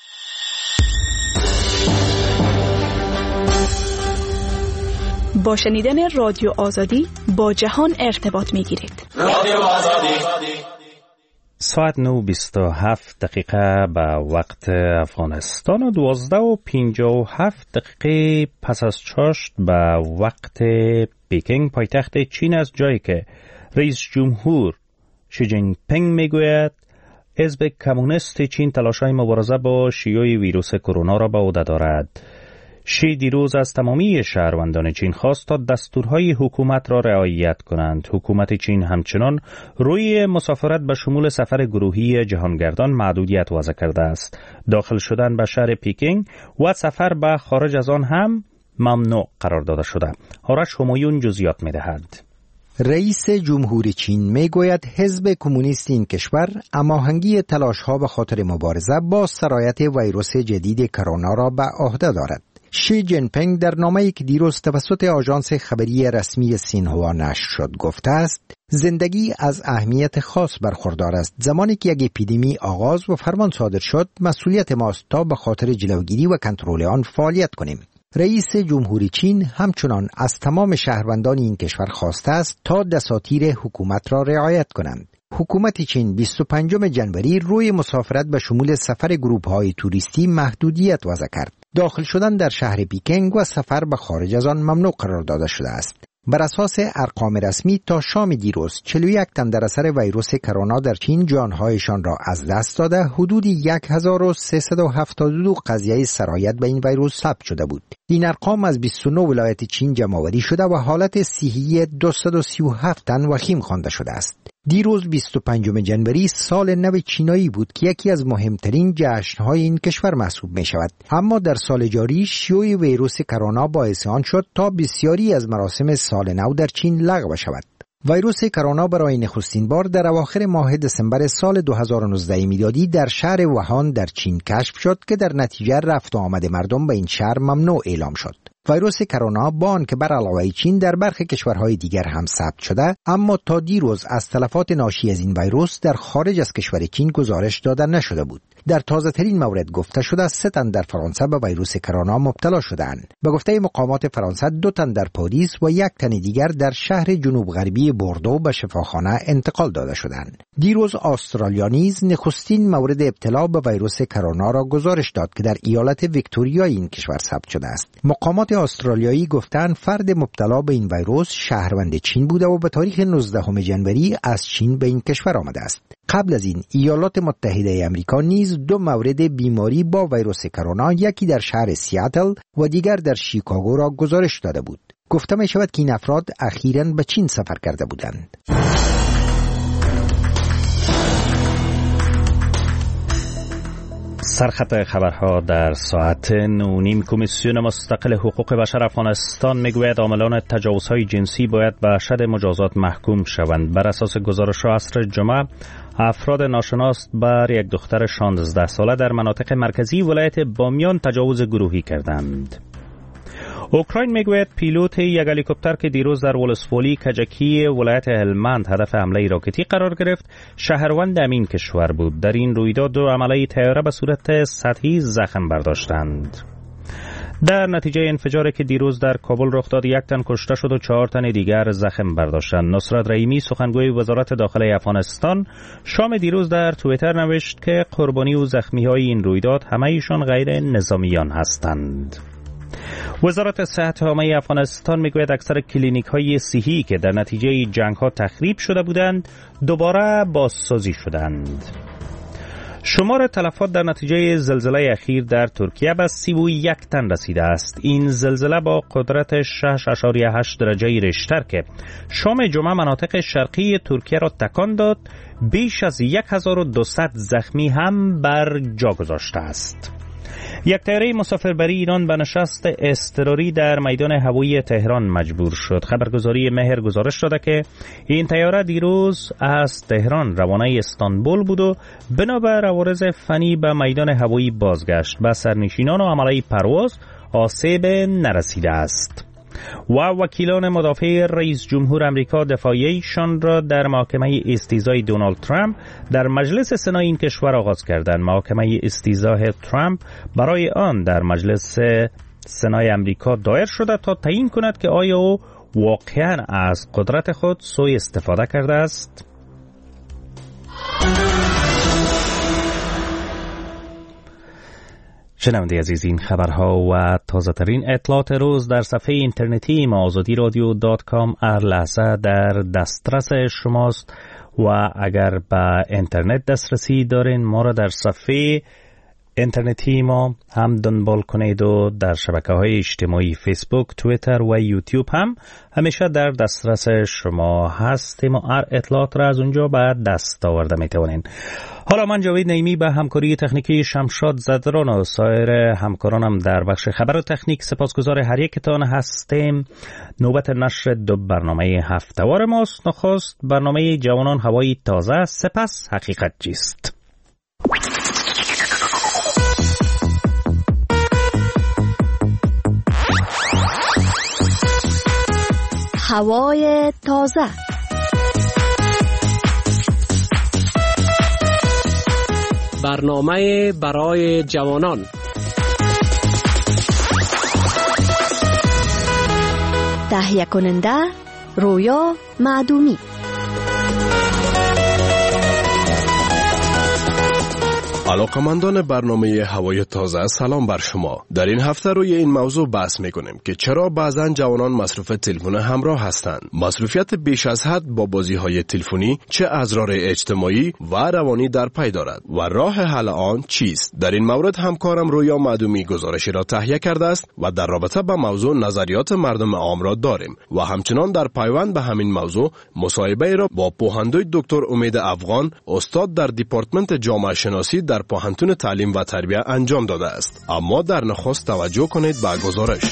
با شنیدن رادیو آزادی با جهان ارتباط می گیرید. رادیو آزادی. ساعت نه و بیست و هفت دقیقه به وقت افغانستان و دوازده و پینجاه و هفت دقیقه پس از چاشت به وقت پکینگ پایتخت چین است، جایی که رئیس جمهور شی جین پینگ میگوید حزب کمونیست چین تلاش‌های مبارزه با شیوع ویروس کرونا را به عهده دارد. شی دیروز از تمامی شهروندان چین خواست تا دستورهای حکومت را رعایت کنند. حکومت چین همچنان روی مسافرت به شمول سفر گروهی جهانگردان محدودیت وضع کرده است. داخل شدن به شهر پکینگ و سفر به خارج از آن هم ممنوع قرار داده شده. آرش همایون جزئیات می‌دهد. رئیس جمهور چین میگوید حزب کمونیست این کشور هماهنگی تلاش‌ها به خاطر مبارزه با سرایت ویروس جدید کرونا را به عهده دارد. شی جین پینگ در نامه‌ای که دیروز توسط آژانس خبری رسمی سینهوا نشر شد گفته است زندگی از اهمیت خاص برخوردار است. زمانی که یک اپیدمی آغاز و فرمان صادر شد مسئولیت ماست تا به خاطر جلوگیری و کنترل آن فعالیت کنیم. رئیس جمهوری چین همچنان از تمام شهروندان این کشور خواسته است تا دساتیر حکومت را رعایت کنند. حکومت چین بیست و پنجم ژانویه روی مسافرت به شمول سفر گروه‌های توریستی محدودیت وضع کرد. داخل شدن در شهر پکینگ و سفر به خارج از آن ممنوع قرار داده شده است. بر اساس ارقام رسمی تا شام دیروز چهل و یک تن در اثر ویروس کرونا در چین جانهایشان را از دست داده، حدود هزار و سیصد و هفتاد و دو قضیه سرایت به این ویروس ثبت شده بود. این ارقام از بیست و نه ولایت چین جمع‌آوری شده و حالت صحی دویست و سی و هفت تن وخیم خوانده شده است. دیروز بیست و پنجم ژانویه سال نو چینایی بود که یکی از مهمترین جشن‌های این کشور محسوب می شود. اما در سال جاری شیوع ویروس کرونا باعث آن شد تا بسیاری از مراسم سال نو در چین لغو شود. ویروس کرونا برای نخستین بار در اواخر ماه دسامبر سال دو هزار و نوزده میلادی در شهر ووهان در چین کشف شد که در نتیجه رفت و آمد مردم به این شهر ممنوع اعلام شد. ویروس کرونا با آنکه بر علاوه چین در برخی کشورهای دیگر هم ثبت شده، اما تا دیروز از تلفات ناشی از این ویروس در خارج از کشور چین گزارش داده نشده بود. در تازه ترین مورد گفته شده سه تن در فرانسه به ویروس کرونا مبتلا شدند. به گفته مقامات فرانسه دو تن در پاریس و یک تن دیگر در شهر جنوب غربی بوردو به شفاخانه انتقال داده شدند. دیروز استرالیا نیز نخستین مورد ابتلا به ویروس کرونا را گزارش داد که در ایالت ویکتوریا این کشور ثبت شده است. مقامات استرالیایی گفتند فرد مبتلا به این ویروس شهروند چین بوده و به تاریخ نوزدهم ژانویه از چین به این کشور آمده است. قبل از این ایالات متحده آمریکا نیز دو مورد بیماری با ویروس کرونا، یکی در شهر سیاتل و دیگر در شیکاگو را گزارش داده بود. گفته می شود که این افراد اخیراً به چین سفر کرده بودند. سرخط خبرها در ساعت نو نیم. کمیسیون مستقل حقوق بشر افغانستان میگوید عاملان تجاوزهای جنسی باید به شد مجازات محکوم شوند. بر اساس گزارش عصر جمعه افراد ناشناس بر یک دختر شانزده ساله در مناطق مرکزی ولایت بامیان تجاوز گروهی کردند. اوکراین میگوید پیلوت یک هلیکوپتر که دیروز در ولسوالی کجکی ولایت هلمند هدف حمله راکتی قرار گرفت شهروند همین کشور بود. در این رویداد دو حمله طیاره به صورت سطحی زخم برداشتند. در نتیجه انفجاری که دیروز در کابل رخ داد یک تن کشته شد و چهار تن دیگر زخم برداشتند. نصرت رحیمی سخنگوی وزارت داخله افغانستان شام دیروز در توییتر نوشت که قربانی و زخمی های این رویداد همه ایشان غیر نظامیان هستند. وزارت صحت عامه افغانستان میگوید اکثر کلینیک های صحی که در نتیجه جنگ ها تخریب شده بودند دوباره بازسازی شدند. شمار تلفات در نتیجه زلزله اخیر در ترکیه به سی و یک تن رسیده است. این زلزله با قدرت شش اشاریه هشت درجه ریشتر که شام جمعه مناطق شرقی ترکیه را تکان داد، بیش از هزار و دویست زخمی هم بر جا گذاشته است. یک طیاره مسافربری ایران به نشست اضطراری در میدان هوایی تهران مجبور شد. خبرگزاری مهر گزارش داده که این طیاره دیروز از تهران روانه استانبول بود و بنابر عوارض فنی به میدان هوایی بازگشت. به سرنشینان و عمله پرواز آسیب نرسیده است. و وکیلان مدافع رئیس جمهور امریکا دفاعیشان را در محاکمه استیضاح دونالد ترامپ در مجلس سنا این کشور آغاز کردند. محاکمه استیضاح ترامپ برای آن در مجلس سنای امریکا دایر شده تا تعیین کند که آیا او واقعا از قدرت خود سوء استفاده کرده است. شنونده عزیز، این خبرها و تازه ترین اطلاعات روز در صفحه اینترنتی ما آزادی رادیو دات کام هر لحظه در دسترس شماست و اگر به اینترنت دسترسی دارین ما را در صفحه اینترنتی ما هم دنبال کنید و در شبکه‌های اجتماعی فیسبوک، توییتر و یوتیوب هم همیشه در دسترس شما هستیم و هر اطلاعات را از اونجا به دست آورده میتوانین. حالا من جاوید نعیمی به همکاری تکنیکی شمشاد زدران و سایر همکارانم در بخش خبر و تکنیک سپاسگزار هر یکتان هستیم. نوبت نشر دو برنامه هفته‌وار ماست. نخست برنامه جوانان هوای تازه، سپس حقیقت چیست. هوای تازه. برنامه برای جوانان. تهیه کننده رویا معدومی. علاقمندان برنامه هوای تازه، سلام بر شما. در این هفته روی این موضوع بحث میکنیم که چرا بعضن جوانان مصروف تلفن همراه هستند. مصروفیت بیش از حد با بازی‌های تلفنی چه اضرار اجتماعی و روانی در پی دارد و راه حل آن چیست؟ در این مورد همکارم رویا معدومی گزارشی را تهیه کرده است و در رابطه با موضوع نظریات مردم عام را داریم و همچنان در پیوند به همین موضوع مصاحبه را با پوهندوی دکتر امید افغان، استاد در دپارتمنت جامعه شناسی در پوهنتون تعلیم و تربیت انجام داده است. اما در نخست توجه کنید به گزارش.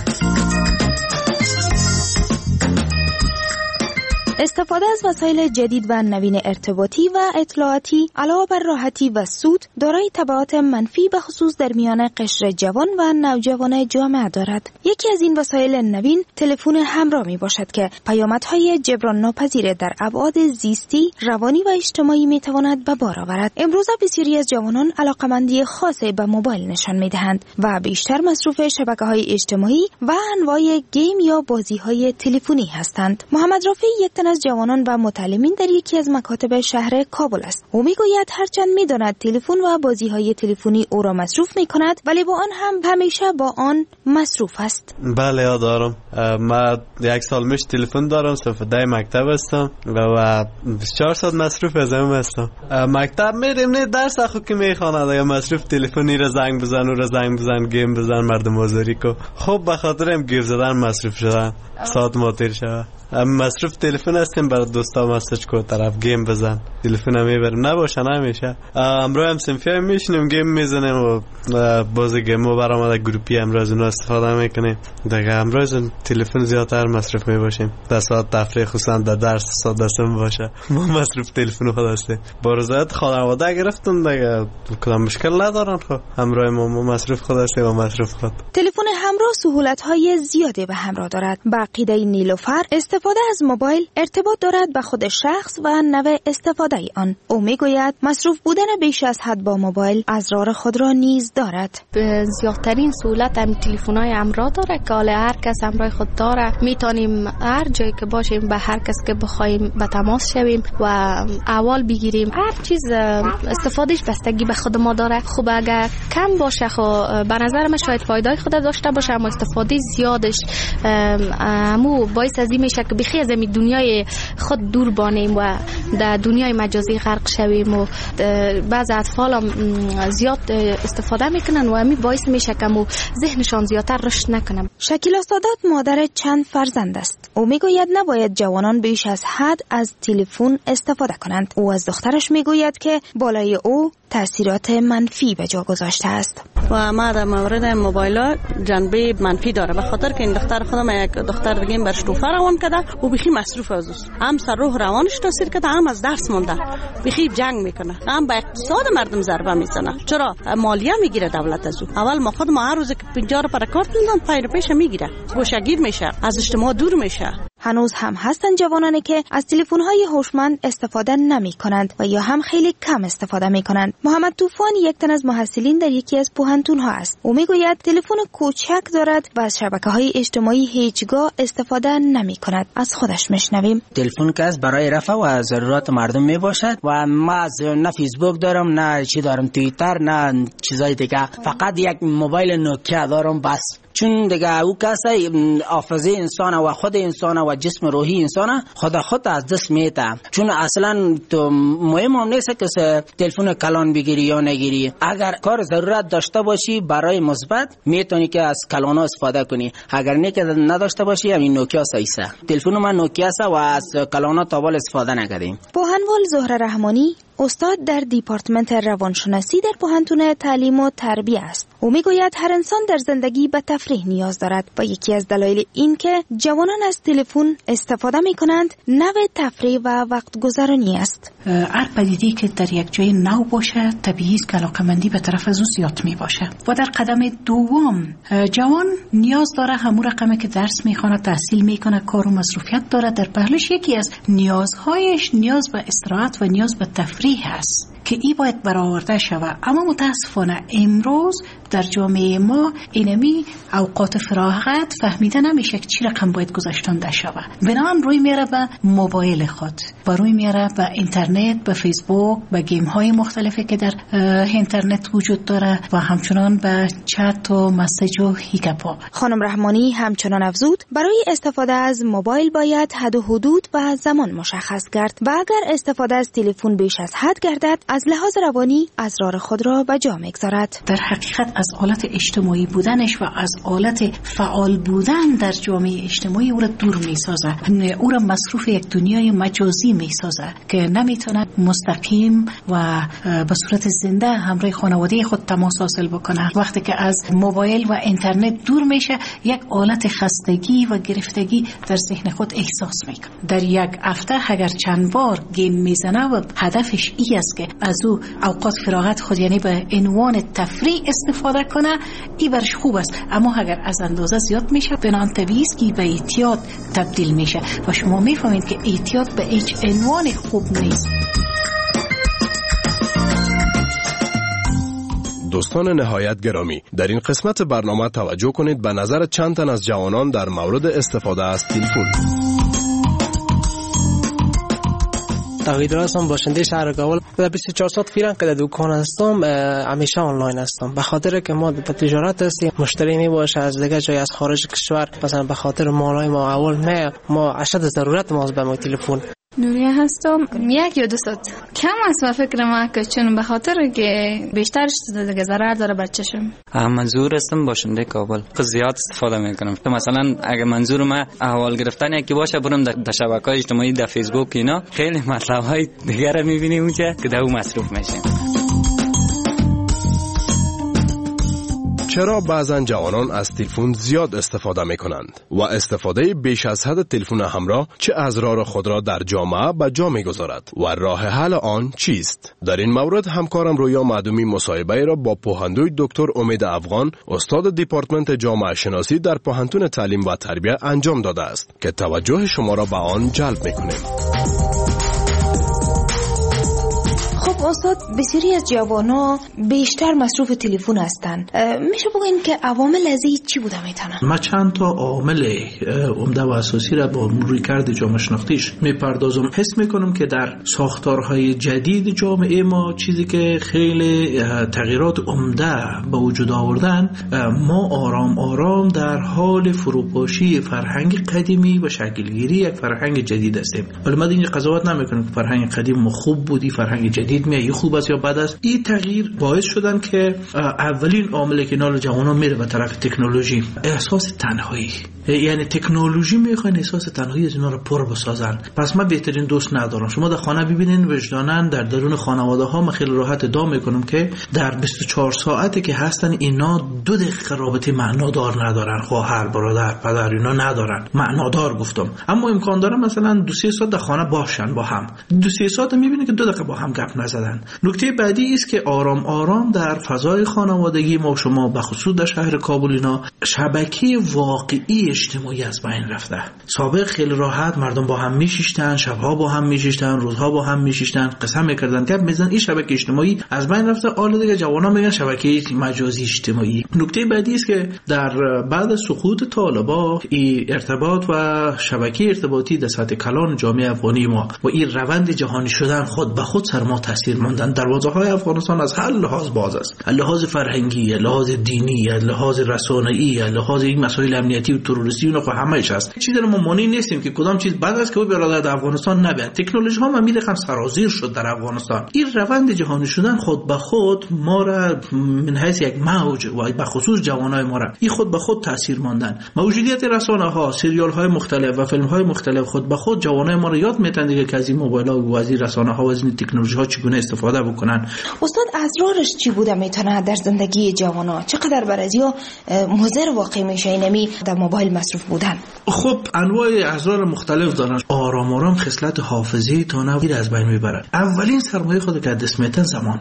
استفاده از وسایل جدید و نوین ارتباطی و اطلاعاتی علاوه بر راحتی و سود دارای تبعات منفی به خصوص در میان قشر جوان و نوجوان جامعه دارد. یکی از این وسایل نوین تلفن همراه می باشد که پیامدهای جبران ناپذیر در ابعاد زیستی، روانی و اجتماعی می تواند به بار آورد. امروز بسیاری از جوانان علاقمندی خاصی به موبایل نشان می دهند و بیشتر مصروف شبکه‌های اجتماعی و انواع گیم یا بازی‌های تلفنی هستند. محمد رافی یک تن از جوانان و متعلمین در یکی از مکاتب شهر کابل است. او میگوید هرچند میداند تلفن و بازی‌های تلفنی او را مصروف می‌کند ولی با آن هم همیشه با آن مصروف است. بله یاد دارم. من یک سال میش تلفن دارم، صفحه مکتب هستم و بیست و چهار ساعت مصروف از اون هستم. مکتب میریم نه درس اخو که میخواند یا مصروف تلفنی را زنگ بزن و را زنگ بزن گیم بزن مردم آزاری کو. خب به خاطر هم گیر زدن مصروف شدن ساعت ما تیر شود. مصروف تلفن هستیم برای دوستا مسیج کو طرف گیم بزن تلفن هم میبریم نباشه نمیشه. امروز هم سنفی هم میشنیم گیم میزنیم و بازی گیم و برآمده گروپی امروز اون استفاده میکنیم. دیگه امروز تلفن زیادتر مصروف میباشیم. در ساعت تفریح خصوصا در درس ساعت دستم باشه ما مصروف تلفن خود هستیم. با رضایت خانواده گرفتن دیگه کدام مشکل ندارن. خب همراه ما مصروف خود هستیم و مصروف خود. تلفن همراه سهولت های زیادی به همراه دارد. به عقیده نیلوفر استفاده از موبایل ارتباط دارد به خود شخص و نوع استفاده آن. او میگوید مصروف بودن بیش از حد با موبایل اضرار خود را نیز دارد. زیادترین سهولت هم تلفن‌های همراه داره که حالا هر کس همراه خود داره. میتونیم هر جایی که باشیم به هر کس که بخوایم به تماس شویم و احوال بگیریم. هر چیز استفادهش بستگی به خود ما داره. خوب اگر کم باشه خب به نظر من شاید فایده خود داشته باشه اما استفاده زیادش همو باعث از این میشه که بخی از این دنیای خود دور بانیم و در دنیای مجازی غرق شویم و بعض اطفال هم زیاد استفاده میکنن و همین باعث میشه که ذهنشان زیادتر رشد نکنه. شکیلا سادات مادر چند فرزند است. او میگوید نباید جوانان بیش از حد از تلفن استفاده کنند. او از دخترش میگوید که بالای او تأثیرات منفی به جا گذاشته است. و ما در مورد موبایل جنبه منفی داره به خاطر که این دختر خودم یک دختر دیگه برش توفه روان کرده و بخی مصروف از است. هم سر روح روانش تاثیر کرده هم از درس مونده. بخی جنگ میکنه. هم به اقتصاد مردم ضربه میزنه. چرا مالیه میگیره دولت از او. اول ما خود ما هر روز که پنجاه پر کارت میدن پای پیش میگیره. گوشه‌گیر میشه. از اجتماع دور میشه. هنوز هم هستند جوانانی که از تلفن‌های هوشمند استفاده نمی‌کنند و یا هم خیلی کم استفاده می‌کنند. محمد طوفان یک تن از محصلین در یکی از پوهنتون‌ها است. او میگوید تلفن کوچک دارد و از شبکه‌های اجتماعی هیچگاه استفاده نمی‌کند. از خودش میشنویم. تلفن که برای رفع و ضرورت مردم میباشد و ما نه فیسبوک دارم نه چی دارم توییتر نه چیزای دیگه، فقط یک موبایل نوکیا دارم بس. چون دیگه او کسی حافظه انسان و خود انسان و جسم روحی انسان خود خود از دست میته. چون اصلا تو مهم هم نیست که تلفن کلان بگیری یا نگیری. اگر کار ضرورت داشته باشی برای مثبت میتونی که از کلان استفاده کنی. اگر نه که نداشته باشی همین نوکیا سایسه. تلفن من نوکیا و از کلان تا بال استفاده نکردیم. پوهنوال زهره رحمانی استاد در دیپارتمنت روانشناسی در پوهنتون تعلیم و تربیت است. او میگوید هر انسان در زندگی به تفریح نیاز دارد و یکی از دلایل این که جوانان از تلفن استفاده میکنند نوع تفریح و وقت گذرانی است. هر پدیده‌ای که در یک جای نو باشه طبیعی است که علاقه‌مندی به طرف از او زیاد می باشه. و در قدم دوم جوان نیاز داره همون رقمی که درس میخونه، تحصیل میکنه، کار و مصروفیت داره، در پهلوش یکی از نیازهایش نیاز به استراحت و نیاز به تفریح است. که ای باید برآورده شود. اما متاسفانه امروز در جامعه ما اینمی اوقات فراغت فهمیده نمیشه که چی رقم باید گذاشتنده شود. بنابراین روی میره به موبایل خود و روی میره به اینترنت، به فیسبوک، به گیم های مختلفی که در اینترنت وجود داره و همچنان به چت و مسیج و هیگپا. خانم رحمانی همچنان افزود برای استفاده از موبایل باید حد و حدود و زمان مشخص کرد و اگر استفاده از تلفن بیش از حد گردد از لحاظ روانی اسرار خود را به جا میگذارد. در حقیقت از حالت اجتماعی بودنش و از حالت فعال بودن در جامعه اجتماعی او را دور میسازه، او را مصروف یک دنیای مجازی میسازه که نمیتونه مستقیم و به صورت زنده همراه خانواده خود تماس حاصل بکنه. وقتی که از موبایل و اینترنت دور میشه یک حالت خستگی و گرفتگی در ذهن خود احساس میکنه. در یک هفته اگر چند بار گیم میزنه و هدفش ای است که از او اوقات فراغت خود یعنی به عنوان تفریح استفاده کنه، ای برش خوب است. اما اگر از اندازه زیاد میشه بنان طبیعی است که به اعتیاد تبدیل میشه و شما میفهمید که اعتیاد به هیچ عنوان خوب نیست. دوستان نهایت گرامی، در این قسمت برنامه توجه کنید به نظر چند تن از جوانان در مورد استفاده از تلفن. توحید هستم، باشنده شهر کابل. در بیست و چهار ساعت فعلا که در دکان هستم همیشه آنلاین هستم، به خاطر که ما به تجارت هستیم، مشتری می باشه از دیگه جای از خارج کشور، مثلا به خاطر مالای ما اول نه ما اشد ضرورت ما به ما تلفن. نوریه هستم. یک یا دو ساعت کم است و فکر ما که چون به خاطر که بیشترش دیگه ضرر داره بچه‌شم. منظور هستم باشنده کابل. زیاد استفاده میکنم. مثلا اگه منظور ما احوال گرفتن یکی باشه برم در شبکه‌های اجتماعی در فیسبوک اینا خیلی مطلب‌های دیگه رو می‌بینیم اونجا که در اون مصروف میشیم. چرا بعضن جوانان از تلفن زیاد استفاده می کنند و استفاده بیش از حد تلفن همراه چه اسرار خود را در جامعه به جا می گذارد و راه حل آن چیست؟ در این مورد همکارم رویا معدومی مصاحبه را با پوهندوی دکتر امید افغان استاد دپارتمنت جامعه شناسی در پوهنتون تعلیم و تربیت انجام داده است که توجه شما را به آن جلب می کنیم. خب استاد، بسیاری از جوانان بیشتر مصروف تلفن هستند. میشه بگین که عوامل از این چی بوده میتونه؟ ما چند تا عامل عمده و اساسی را با رویکرد جامعه شناختیش میپردازم. حس میکنم که در ساختارهای جدید جامعه ما چیزی که خیلی تغییرات عمده به وجود آوردن، ما آرام آرام در حال فروپاشی فرهنگ قدیمی و شکلگیری یک فرهنگ جدید هستیم. ولی من اینجا قضاوت نمیکنم که فرهنگ قدیم ما خوب بودی، فرهنگ جدید میای خوب است یا بد است. این تغییر باعث شدن که اولین عاملی که نال جوانان میره به طرف تکنولوژی، احساس تنهایی. یعنی تکنولوژی میخواد احساس تنهایی از اینا رو پر بسازن. پس من بهترین دوست ندارم. شما در خانه ببینین وجدانن در درون خانواده ها من خیلی راحت ادعا میکنم که در بیست و چهار ساعتی که هستن اینا دو دقیقه رابطه معنادار ندارن. خواهر، برادر، پدر اینا ندارن. معنادار گفتم. اما امکان داره مثلا دو سه ساعت در خانه باشن با هم. دو سه ساعت میبینید که دو دقیقه با هم گپ نزدن. نکته بعدی است که آرام آرام در فضای خانوادگی ما شما به خصوص در شهر کابل اینا شبکه واقعی اجتماعی از بین رفته. سابق خیلی راحت مردم با هم میشیشتن، شبها با هم میشیشتن، روزها با هم میشیشتن، قسم میکردن که میزن این شبکه اجتماعی از بین رفته. حالا دیگه جوانان میگن شبکه مجازی اجتماعی. نکته بعدی است که در بعد سقوط طالبان این ارتباط و شبکه ارتباطی در سطح کلان جامعه افغانی ما و این روند جهانی شدن خود به خود سر ما تاثیر ماندن. دروازه‌های افغانستان از هر لحاظ باز است. لحاظ فرهنگی، لحاظ دینی، لحاظ رسانه‌ای، لحاظ این مسائل امنیتی و تروریستی اون خو همه‌اش هست. چیزی رو ما مانی نیستیم که کدام چیز بد است که او برادر در افغانستان نبیاد. تکنولوژی ها ما می‌رقم سرازیر شد در افغانستان. این روند جهانی شدن خود به خود ما را من حیث یک موج و به خصوص جوانای ما را این خود به خود تاثیر ماندن. موجودیت رسانه‌ها، سریال‌های مختلف و فیلم‌های مختلف خود به خود جوانای ما را یاد میدن دیگه که از این موبایل‌ها و از این رسانه‌ها و از این تکنولوژی‌ها چگونه استفاده بکنن. استاد، اسرارش چی بوده میتونه در زندگی جوانان؟ چقدر برازیا مضر واقع میشه اینمی در موبایل مصروف بودن؟ خب انواع اسرار مختلف دارن. آرام آرام خصلت حافظه‌ای تا نویر از بین میبرن. اولین سرمایه خود که دست میتن زمان هست.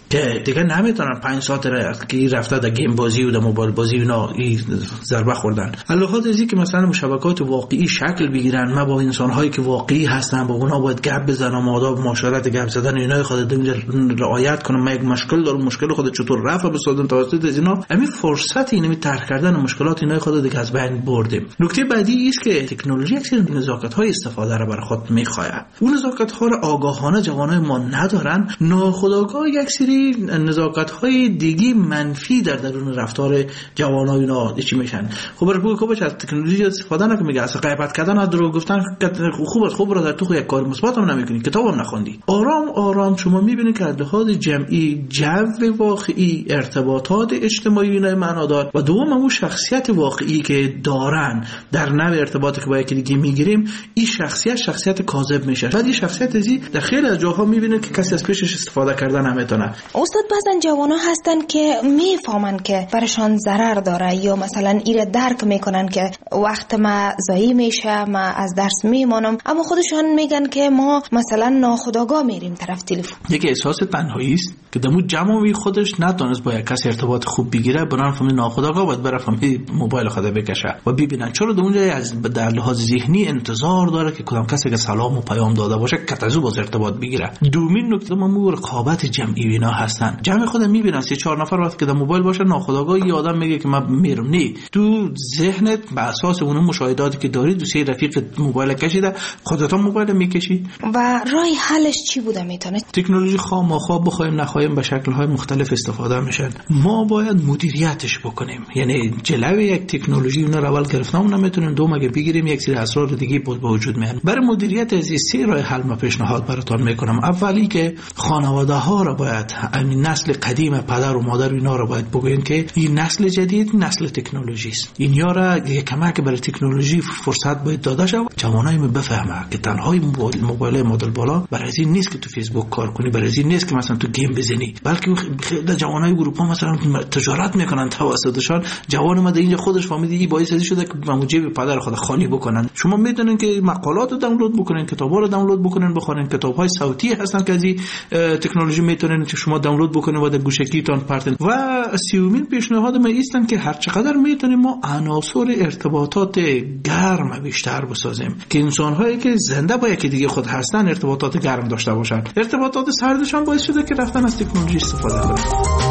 که دیگه نمیتونن پنج ساعت که رفته در گیم بازی و در موبایل بازی اینا ضربه خوردن. علاوه از اینکه مثلا مشابکات واقعی شکل بگیرن، ما با انسان‌هایی که واقعی هستن با اونها باید گپ بزنم، آداب معاشرت گپ زدن اینا خود اینجا رعایت کنم. من یک مشکل دارم، مشکل خود چطور رفع بسازم توسط از اینا. همین فرصت اینمی طرح کردن مشکلات اینا خود دیگه از بین بردیم. نکته بعدی است که تکنولوژی یک سری نزاکت‌های استفاده را برای خود می‌خواهد. اون نزاکت‌ها را آگاهانه جوانای ما ندارن، ناخودآگاه یک سری نزاکت‌های دیگه منفی در درون رفتار جوانای اینا چی میشن. خب برای کوبش از تکنولوژی استفاده نکنه، میگه اصلا غیبت کردن از دروغ گفتن خوب است، خوب را در تو یک کار مثبت هم نمی‌کنی، کتابم نخوندی. آرام آرام شما می‌بینید که از لحاظ جمعی جو واقعی، ارتباطات اجتماعی اینا معنادار و دوم اون شخصیت واقعی که دارن در نوع ارتباطی که با یکی دیگه میگیریم، این شخصیت شخصیت کاذب میشه. بعد این شخصیت ازی در خیلی از جاها میبینید که کسی از پیشش استفاده کردن نمیتونه. استاد بعضن جوانا هستن که میفهمن که برشان ضرر داره یا مثلا ایره درک میکنن که وقت ما ضایع میشه، ما از درس میمانم، اما خودشان میگن که ما مثلا ناخودآگاه میریم طرف تلفن. یکی احساس تنهایی است که دمو جمعی خودش نتونست با یک کسی ارتباط خوب بگیره، برای فهمی ناخودآگاه باید بره فهمی موبایل خود بکشه و ببینن چرا در اونجا از در لحاظ ذهنی انتظار داره که کدام کسی که سلام و پیام داده باشه که از او باز ارتباط بگیره. دومین نکته ما رقابت جمعی اینا هستن. جمع خودم میبینن سه چهار نفر وقتی که در موبایل باشه ناخودآگاه یه آدم میگه که من میرم، نه تو ذهنت بر اساس اون مشاهداتی که داری دو سه رفیق موبایل کشیده، خودت هم موبایل میکشی. و راه حلش چی بوده میتونه؟ تکنولوژی خواه ما خواه بخوایم نخواهیم به شکل‌های مختلف استفاده میشن. ما باید مدیریتش بکنیم. یعنی جلوی یک تکنولوژی اون رو اول گرفتم نمیتونیم، دوم اگه بگیریم یک سری اسرار دیگه به وجود میاد. برای مدیریت از این سه راه حل ما پیشنهاد براتون میکنم. اولی که خانواده ها را باید، این نسل قدیم پدر و مادر اینا را باید بگوین که این نسل جدید نسل تکنولوژی است. اینیا را یک کمک برای تکنولوژی فرصت باید داده شه. جوانای ما بفهمه که تنهای موبایل مدل بالا برای این نیست که تو فیسبوک کار کنی، برای این نیست که مثلا تو گیم بزنی، بلکه خیلی جوانای اروپا مثلا تجارت میکنن توسطشان. جوان ما در اینجا خودش فهمیده این باعث شده که موجب پدر خود خالی بکنن. شما میدونین که مقالات رو دانلود بکنین، کتابا رو دانلود بکنین، بخونین. کتاب‌های صوتی هستن که از این تکنولوژی میتونین که شما دانلود بکنین و در گوشکیتون پرتن. و سیومین پیشنهاد ما ایستن که هر چقدر میتونیم ما عناصر ارتباطات گرم بیشتر بسازیم که انسان‌هایی که زنده با یکی دیگه خود هستن ارتباطات گرم داشته باشن. ارتباطات سردشان باعث شده که رفتن از تکنولوژی استفاده کنن.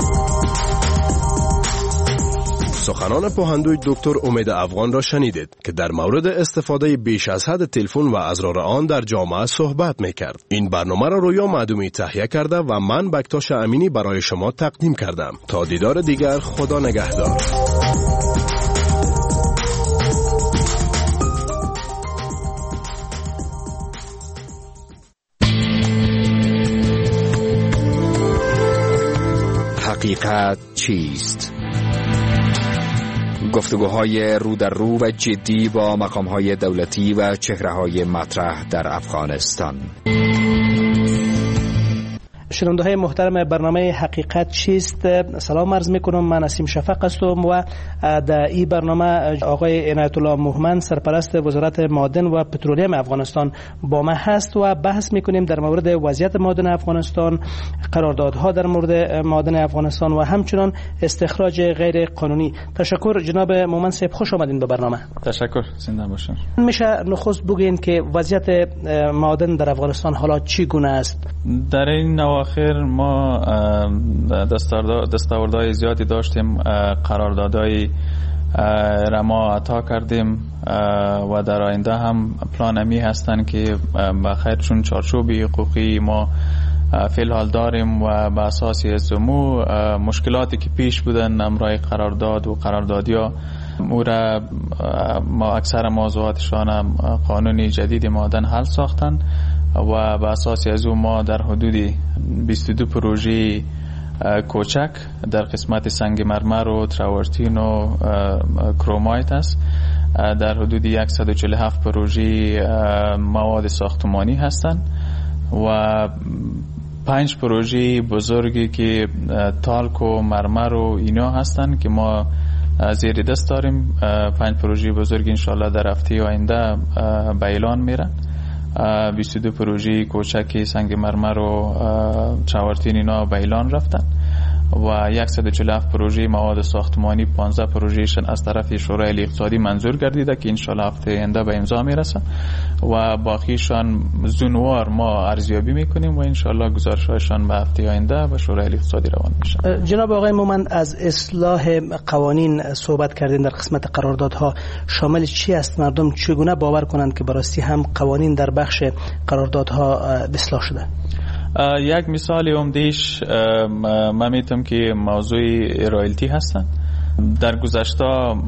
سخنان پوهندوی دکتر امید افغان را شنیدید که در مورد استفاده بیش از حد تلفن و اضرار آن در جامعه صحبت میکرد. این برنامه را رویا معدومی تهیه کرده و من بکتاش امینی برای شما تقدیم کردم. تا دیدار دیگر، خدا نگهدار. حقیقت چیست؟ گفتگوهای رو در رو و جدی با مقامهای دولتی و چهره‌های مطرح در افغانستان. شنونده های محترم برنامه حقیقت چیست، سلام عرض میکنم. من نسیم شفق هستم و در این برنامه آقای عنایت الله موهمند سرپرست وزارت معادن و پترولیم افغانستان با ما هست و بحث میکنیم در مورد وضعیت معادن افغانستان، قراردادها در مورد معادن افغانستان و همچنان استخراج غیر قانونی. تشکر جناب مومند صاحب، خوش آمدین به برنامه. تشکر، زنده باشین. میشه نخست بگین که وضعیت معادن در افغانستان حالا چگونه است؟ در این اواخر ما دستاوردهای زیادی داشتیم، قراردادهای را ما عطا کردیم و در آینده هم پلان امی هستند که بخیر چون چارچوب حقوقی ما فعل حال داریم و به اساس ازمو مشکلاتی که پیش بودن امرای قرارداد و قراردادیا او را ما اکثر موضوعاتشان قانونی جدید معادن حل ساختن و به اساس از او ما در حدود بیست و دو پروژه کوچک در قسمت سنگ مرمر و تراورتین و کرومایت است، در حدود صد و چهل و هفت پروژه مواد ساختمانی هستند و پنج پروژه بزرگی که تالک و مرمر و اینا هستند که ما زیر دست داریم. پنج پروژه بزرگ انشالله در هفته آینده به اعلان میرن بیست و دو پروژه کوچک سنگ مرمر و چهارتین اینا به اعلان رفتن و صد و چهل و هفت پروژه مواد ساختمانی، پانزده پروژهشون از طرف شورای اقتصادی منظور گردیده که انشالله هفته آینده به امضا میرسه و باقیشان زونوار ما ارزیابی میکنیم و انشالله گزارش‌هاشان به هفته آینده به شورای اقتصادی روان میشه. جناب آقای مومند، از اصلاح قوانین صحبت کردین در قسمت قراردادها، شامل چی است؟ مردم چگونه باور کنند که براستی هم قوانین در بخش قراردادها اصلاح شده؟ یک مثال عمده‌اش من میتونم که موضوع رایلتی هستن. در گذشته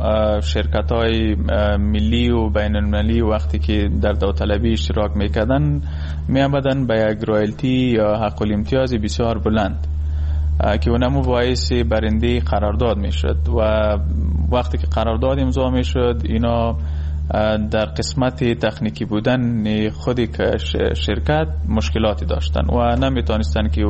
شرکت‌های ملی و بین‌المللی وقتی که در داوطلبی اشتراک میکردن میامدن به یک رایلتی یا حق الامتیاز بسیار بلند که اونمو باعث برنده قرارداد میشد و وقتی که قرارداد امضا میشد اینا در قسمت تکنیکی بودن خود شرکت مشکلاتی داشتن و نمیتونستن که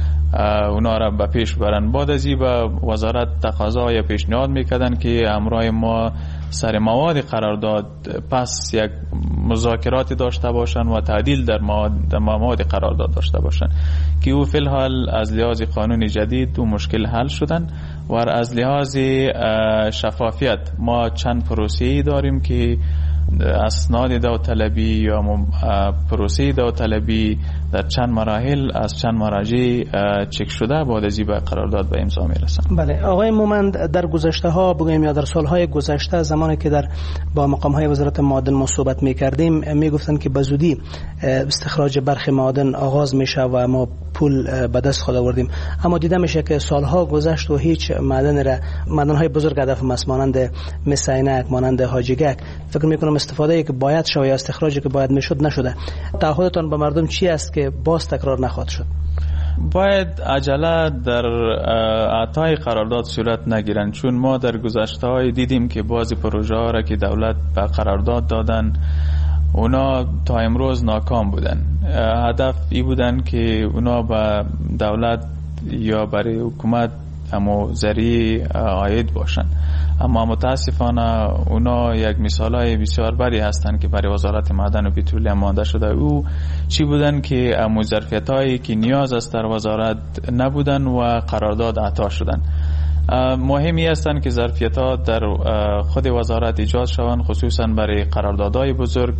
اونا را به پیش برن. بعد از این به وزارت تقاضا یا پیشنهاد میکردن که همراه ما سر مواد قرارداد پس یک مذاکراتی داشته باشن و تعدیل در مواد, در مواد قرارداد داشته باشن که او فی الحال از لحاظ قانون جدید و مشکل حل شدن و از لحاظ شفافیت ما چند پروسه‌ای داریم که اسناد داوطلبی یا پروسه داوطلبی در چند مراحل از چند مراجع چک شده بعد از این به قرارداد به امضا میرسن. بله آقای مومند، در گذشته ها بگویم یا در سالهای گذشته زمانی که در با مقام های وزارت معادن ما صحبت میکردیم میگفتن که به زودی استخراج برخی معادن آغاز میشه و ما پول به دست خود آوردیم، اما دیده میشه که سالها گذشت و هیچ معدن را معدن های بزرگ هدف مس مانند مس عینک، مانند حاجیگک فکر میکنم استفاده که باید شود یا استخراجی که باید میشد نشده. تعهدتان به مردم چی است که باز تکرار نخواهد شد؟ باید عجله در اعطای قرارداد صورت نگیرن، چون ما در گذشته های دیدیم که بعضی پروژه ها را که دولت به قرارداد دادن اونا تا امروز ناکام بودن. هدف ای بودن که اونا به دولت یا برای حکومت همو ذریعه عاید باشن، اما متاسفانه اونا یک مثالای بسیار بری هستن که برای وزارت معدن و پترول مانده شده. او چی بودن که همو ظرفیتایی که نیاز است در وزارت نبودن و قرارداد عطا شدن. مهمی هستن که ظرفیتات در خود وزارت ایجاد شوند، خصوصا برای قراردادهای بزرگ.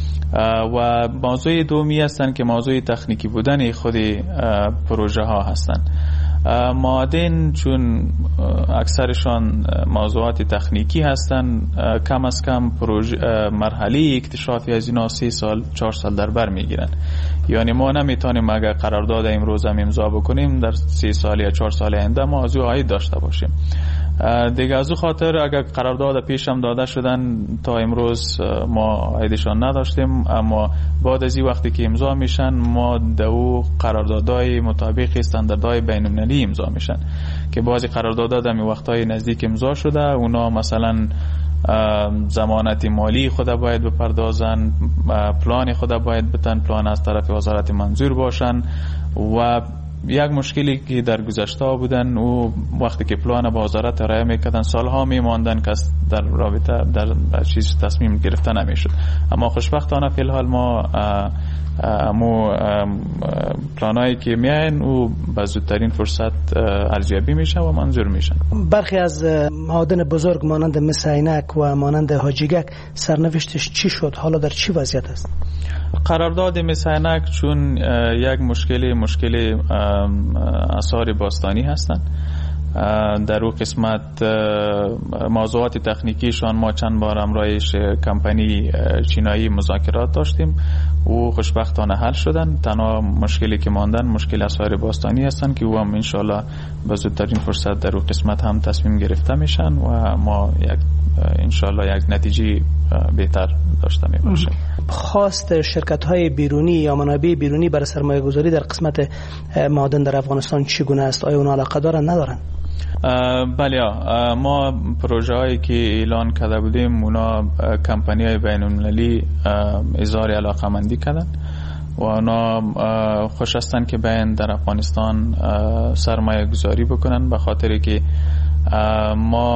و موضوع دومی هستن که موضوع تکنیکی بودن خود پروژه ها هستن. معادن چون اکثرشان موضوعات تکنیکی هستن، کم از کم مرحله اکتشافی از اینا سه سال چهار سال در بر میگیرن. یعنی ما نمیتونیم اگر قرارداد امروز هم امضا بکنیم در سه سال یا چهار سال آینده موضوع عاید داشته باشیم. دیگه از او خاطر اگر قرارداد پیش هم داده شدن تا امروز ما عایدشان نداشتیم، اما بعد از این وقتی که امضا میشن ما دو قراردادهای مطابق استانداردهای بین‌المللی امضا میشن که بعضی قراردادات هم وقتهای نزدیک امضا شده. اونا مثلا ضمانت مالی خود باید بپردازن، پلان خود باید بتن، پلان از طرف وزارت منظور باشن. و یک مشکلی که در گذشته بودن او وقتی که پلان با وزارت ارائه میکردن سالها میماندن که در رابطه در چیز تصمیم گرفته نمیشد. اما خوشبختانه فی الحال ما امو پلانایی که میاین او به زودترین فرصت ارزیابی میشه و منظور میشن. برخی از معادن بزرگ مانند مس عینک و مانند حاجیگک سرنوشتش چی شد؟ حالا در چی وضعیت است؟ قرارداد مس عینک چون یک مشکلی مشکل آثار باستانی هستند، در او قسمت موضوعات تکنیکیشان ما چند بار همراهش کمپانی چینایی مذاکرات داشتیم و خوشبختانه حل شدن. تنها مشکلی که ماندن مشکل آثار باستانی هستند که او هم انشالله به زودترین فرصت در او قسمت هم تصمیم گرفته میشن و ما یک انشالله یک نتیجه بهتر داشته میباشیم. خواست شرکت های بیرونی یا منابع بیرونی برای سرمایه گذاری در قسمت معادن در افغانستان چگونه است؟ آیا اونا علاقه دارن ندارن؟ بله، ما پروژه هایی که اعلان کرده بودیم اونا کمپانی های بین المللی اظهار علاقه مندی کردن و اونا خوش هستن که بین در افغانستان سرمایه گذاری بکنن، به خاطر که ما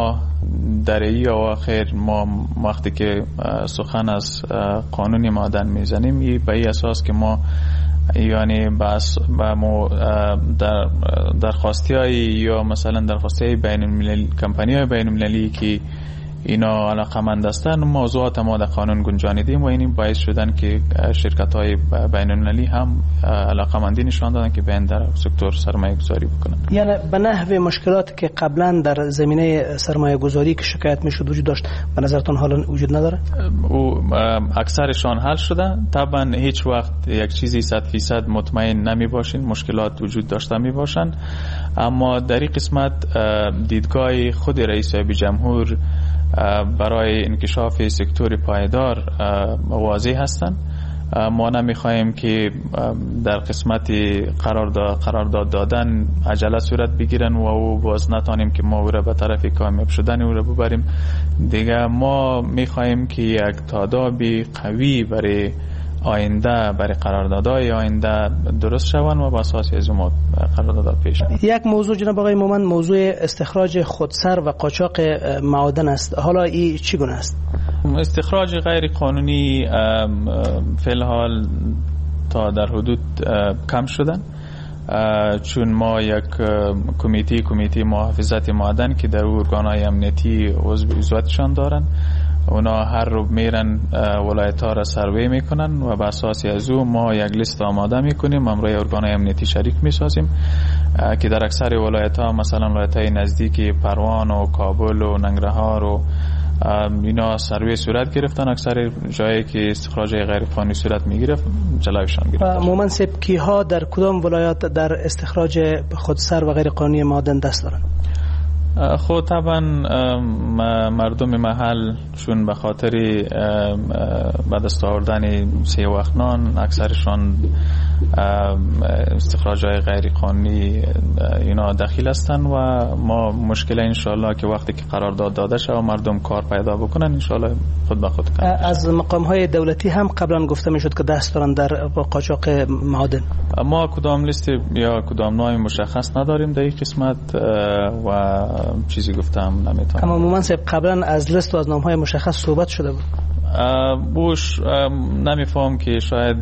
در این اواخر ما وقتی که سخن از قانون معدن میزنیم ای به این اساس که ما یعنی بس با مو در درخواستی های یا مثلا درخواستی های بین المللی کمپانی های بین المللی که اینا علاقمند هستن موضوعات ما در قانون گنجانیدیم و این باعث شدن که شرکت های بین المللی هم علاقمندی نشان دادن که بین در سکتور سرمایه گذاری بکنن. یعنی به نحو مشکلاتی که قبلا در زمینه سرمایه گذاری که شکایت میشد وجود داشت به نظرتون حالا وجود نداره؟ او اکثرشان حل شده. طبعا هیچ وقت یک چیزی صد فیصد مطمئن نمی باشین، مشکلات وجود داشته می باشن، اما در این قسمت دیدگاه خود رئیس جمهور برای انکشاف سکتور پایدار واضح هستند. ما نمیخواهیم که در قسمت قرارداد قرارداد دادن عجله صورت بگیرن و او باز نتانیم که ما او را به طرف کامیاب شدن او را ببریم. دیگه ما میخواهیم که یک تادابی قوی برای آینده برای قراردادهای آینده درست شوند و با اساس از ما قرارداد پیش برند. یک موضوع جناب آقای مومند موضوع استخراج خودسر و قاچاق معادن است. حالا این چی گونه است؟ استخراج غیر قانونی فعلحال تا در حدود کم شدن، چون ما یک کمیته کمیته محافظت معدن که در ارگانهای امنیتی عضویتشان دارن، اونا هر رو میرن ولایت ها را سروی میکنن و به اساس از او ما یک لیست آماده میکنیم، امروی ارگان امنیتی شریک میسازیم که در اکثر ولایت ها مثلا ولایت های نزدیک پروان و کابل و ننگرهار و اینا سروی صورت گرفتن، اکثر جایی که استخراج غیر قانونی صورت میگرفت جلوشان گرفتن. مومن سبکی ها در کدام ولایات در استخراج خودسر و غیر قانونی معادن دست دارن؟ خود طبعا مردم محل چون به خاطر به دست آوردن سه وقتنان اکثرشان استخراج های غیر قانونی اینا دخیل هستن و ما مشکل انشالله که وقتی که قرارداد داده شد و مردم کار پیدا بکنن انشالله خود به خود کنن. از مقام های دولتی هم قبلا گفته میشد که دست دارن در قاچاق معادن. ما کدام لیست یا کدام نوع مشخص نداریم در این قسمت و چیزی گفتم نمیتونم. اما مومن صاحب قبلا از لیست و از نامهای مشخص صحبت شده بود. بوش نمیفهم که شاید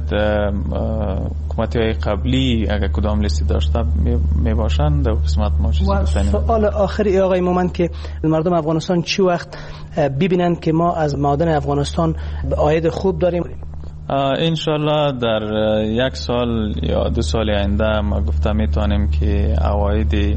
حکومتی های قبلی اگر کدام لیستی داشته می باشند در قسمت ما چیزی گفتنیم. سوال آخری آقای مومن که مردم افغانستان چی وقت ببینند که ما از معادن افغانستان عاید خوب داریم؟ انشالله در یک سال یا دو سال آینده ما گفته میتونیم که عواید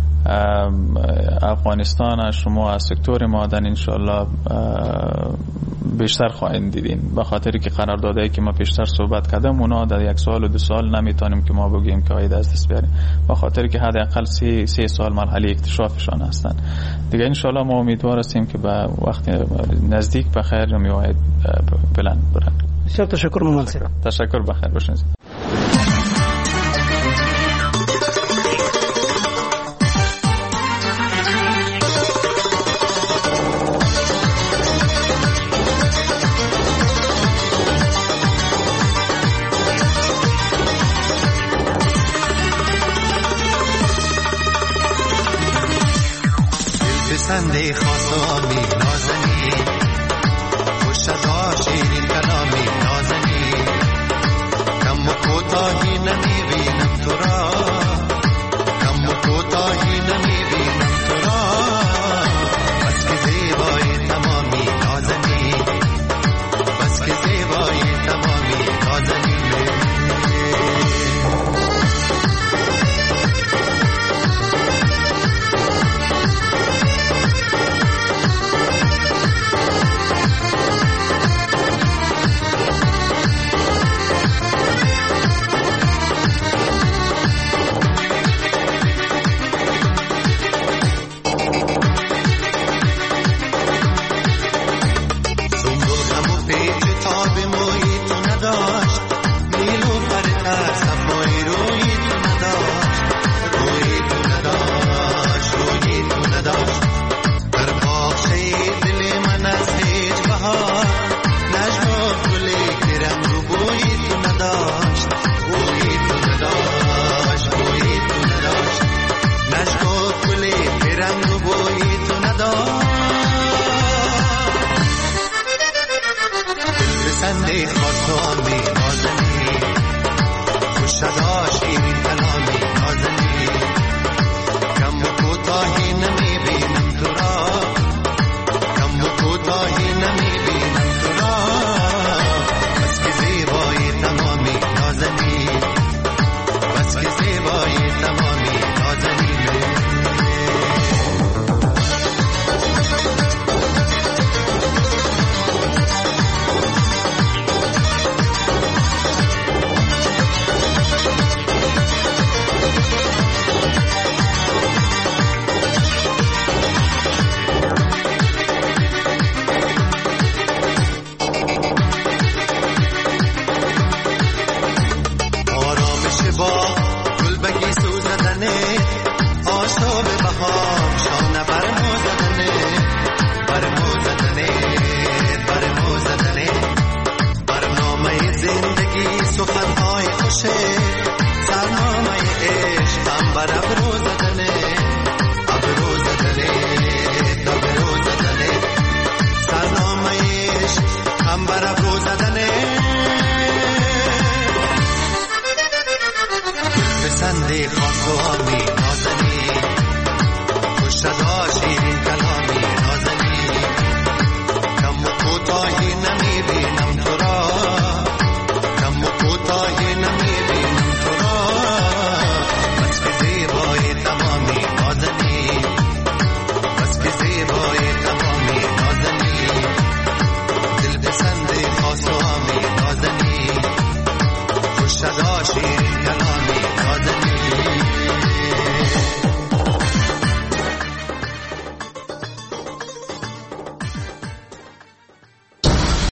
افغانستان شما از سکتور معدن انشالله بیشتر خواهید دیدین، به خاطر که قراردادایی که ما پیشتر صحبت کردم اونا در یک سال و دو سال نمیتونیم که ما بگیم که عاید از دست بیاریم، به خاطر که حداقل سه سه سال مرحله اکتشافشان هستند. دیگه انشالله ما امیدوار هستیم که به وقت نزدیک به خیر میواید بلند برن. بسیار تشکر مومن صاحب. تشکر، بخیر باشین. سنده خاصامی نازنی خوش از شیرین کلامی نازنی کم و کوتاهی نمیبینم تو را کم و کوتاهی نمیبینم تو را بس که زیبایی تمامی نازنی بس که زیبایی تمامی نازنی خنده خاصامی نازنی خوش صدا شیرین کلامی نازنی کم و کوتاهی نمی بینم تو را کم و کوتاهی نمی بینم تو را بس که زیبایی تمامی نازنی بس که زیبایی تمامی نازنی I'm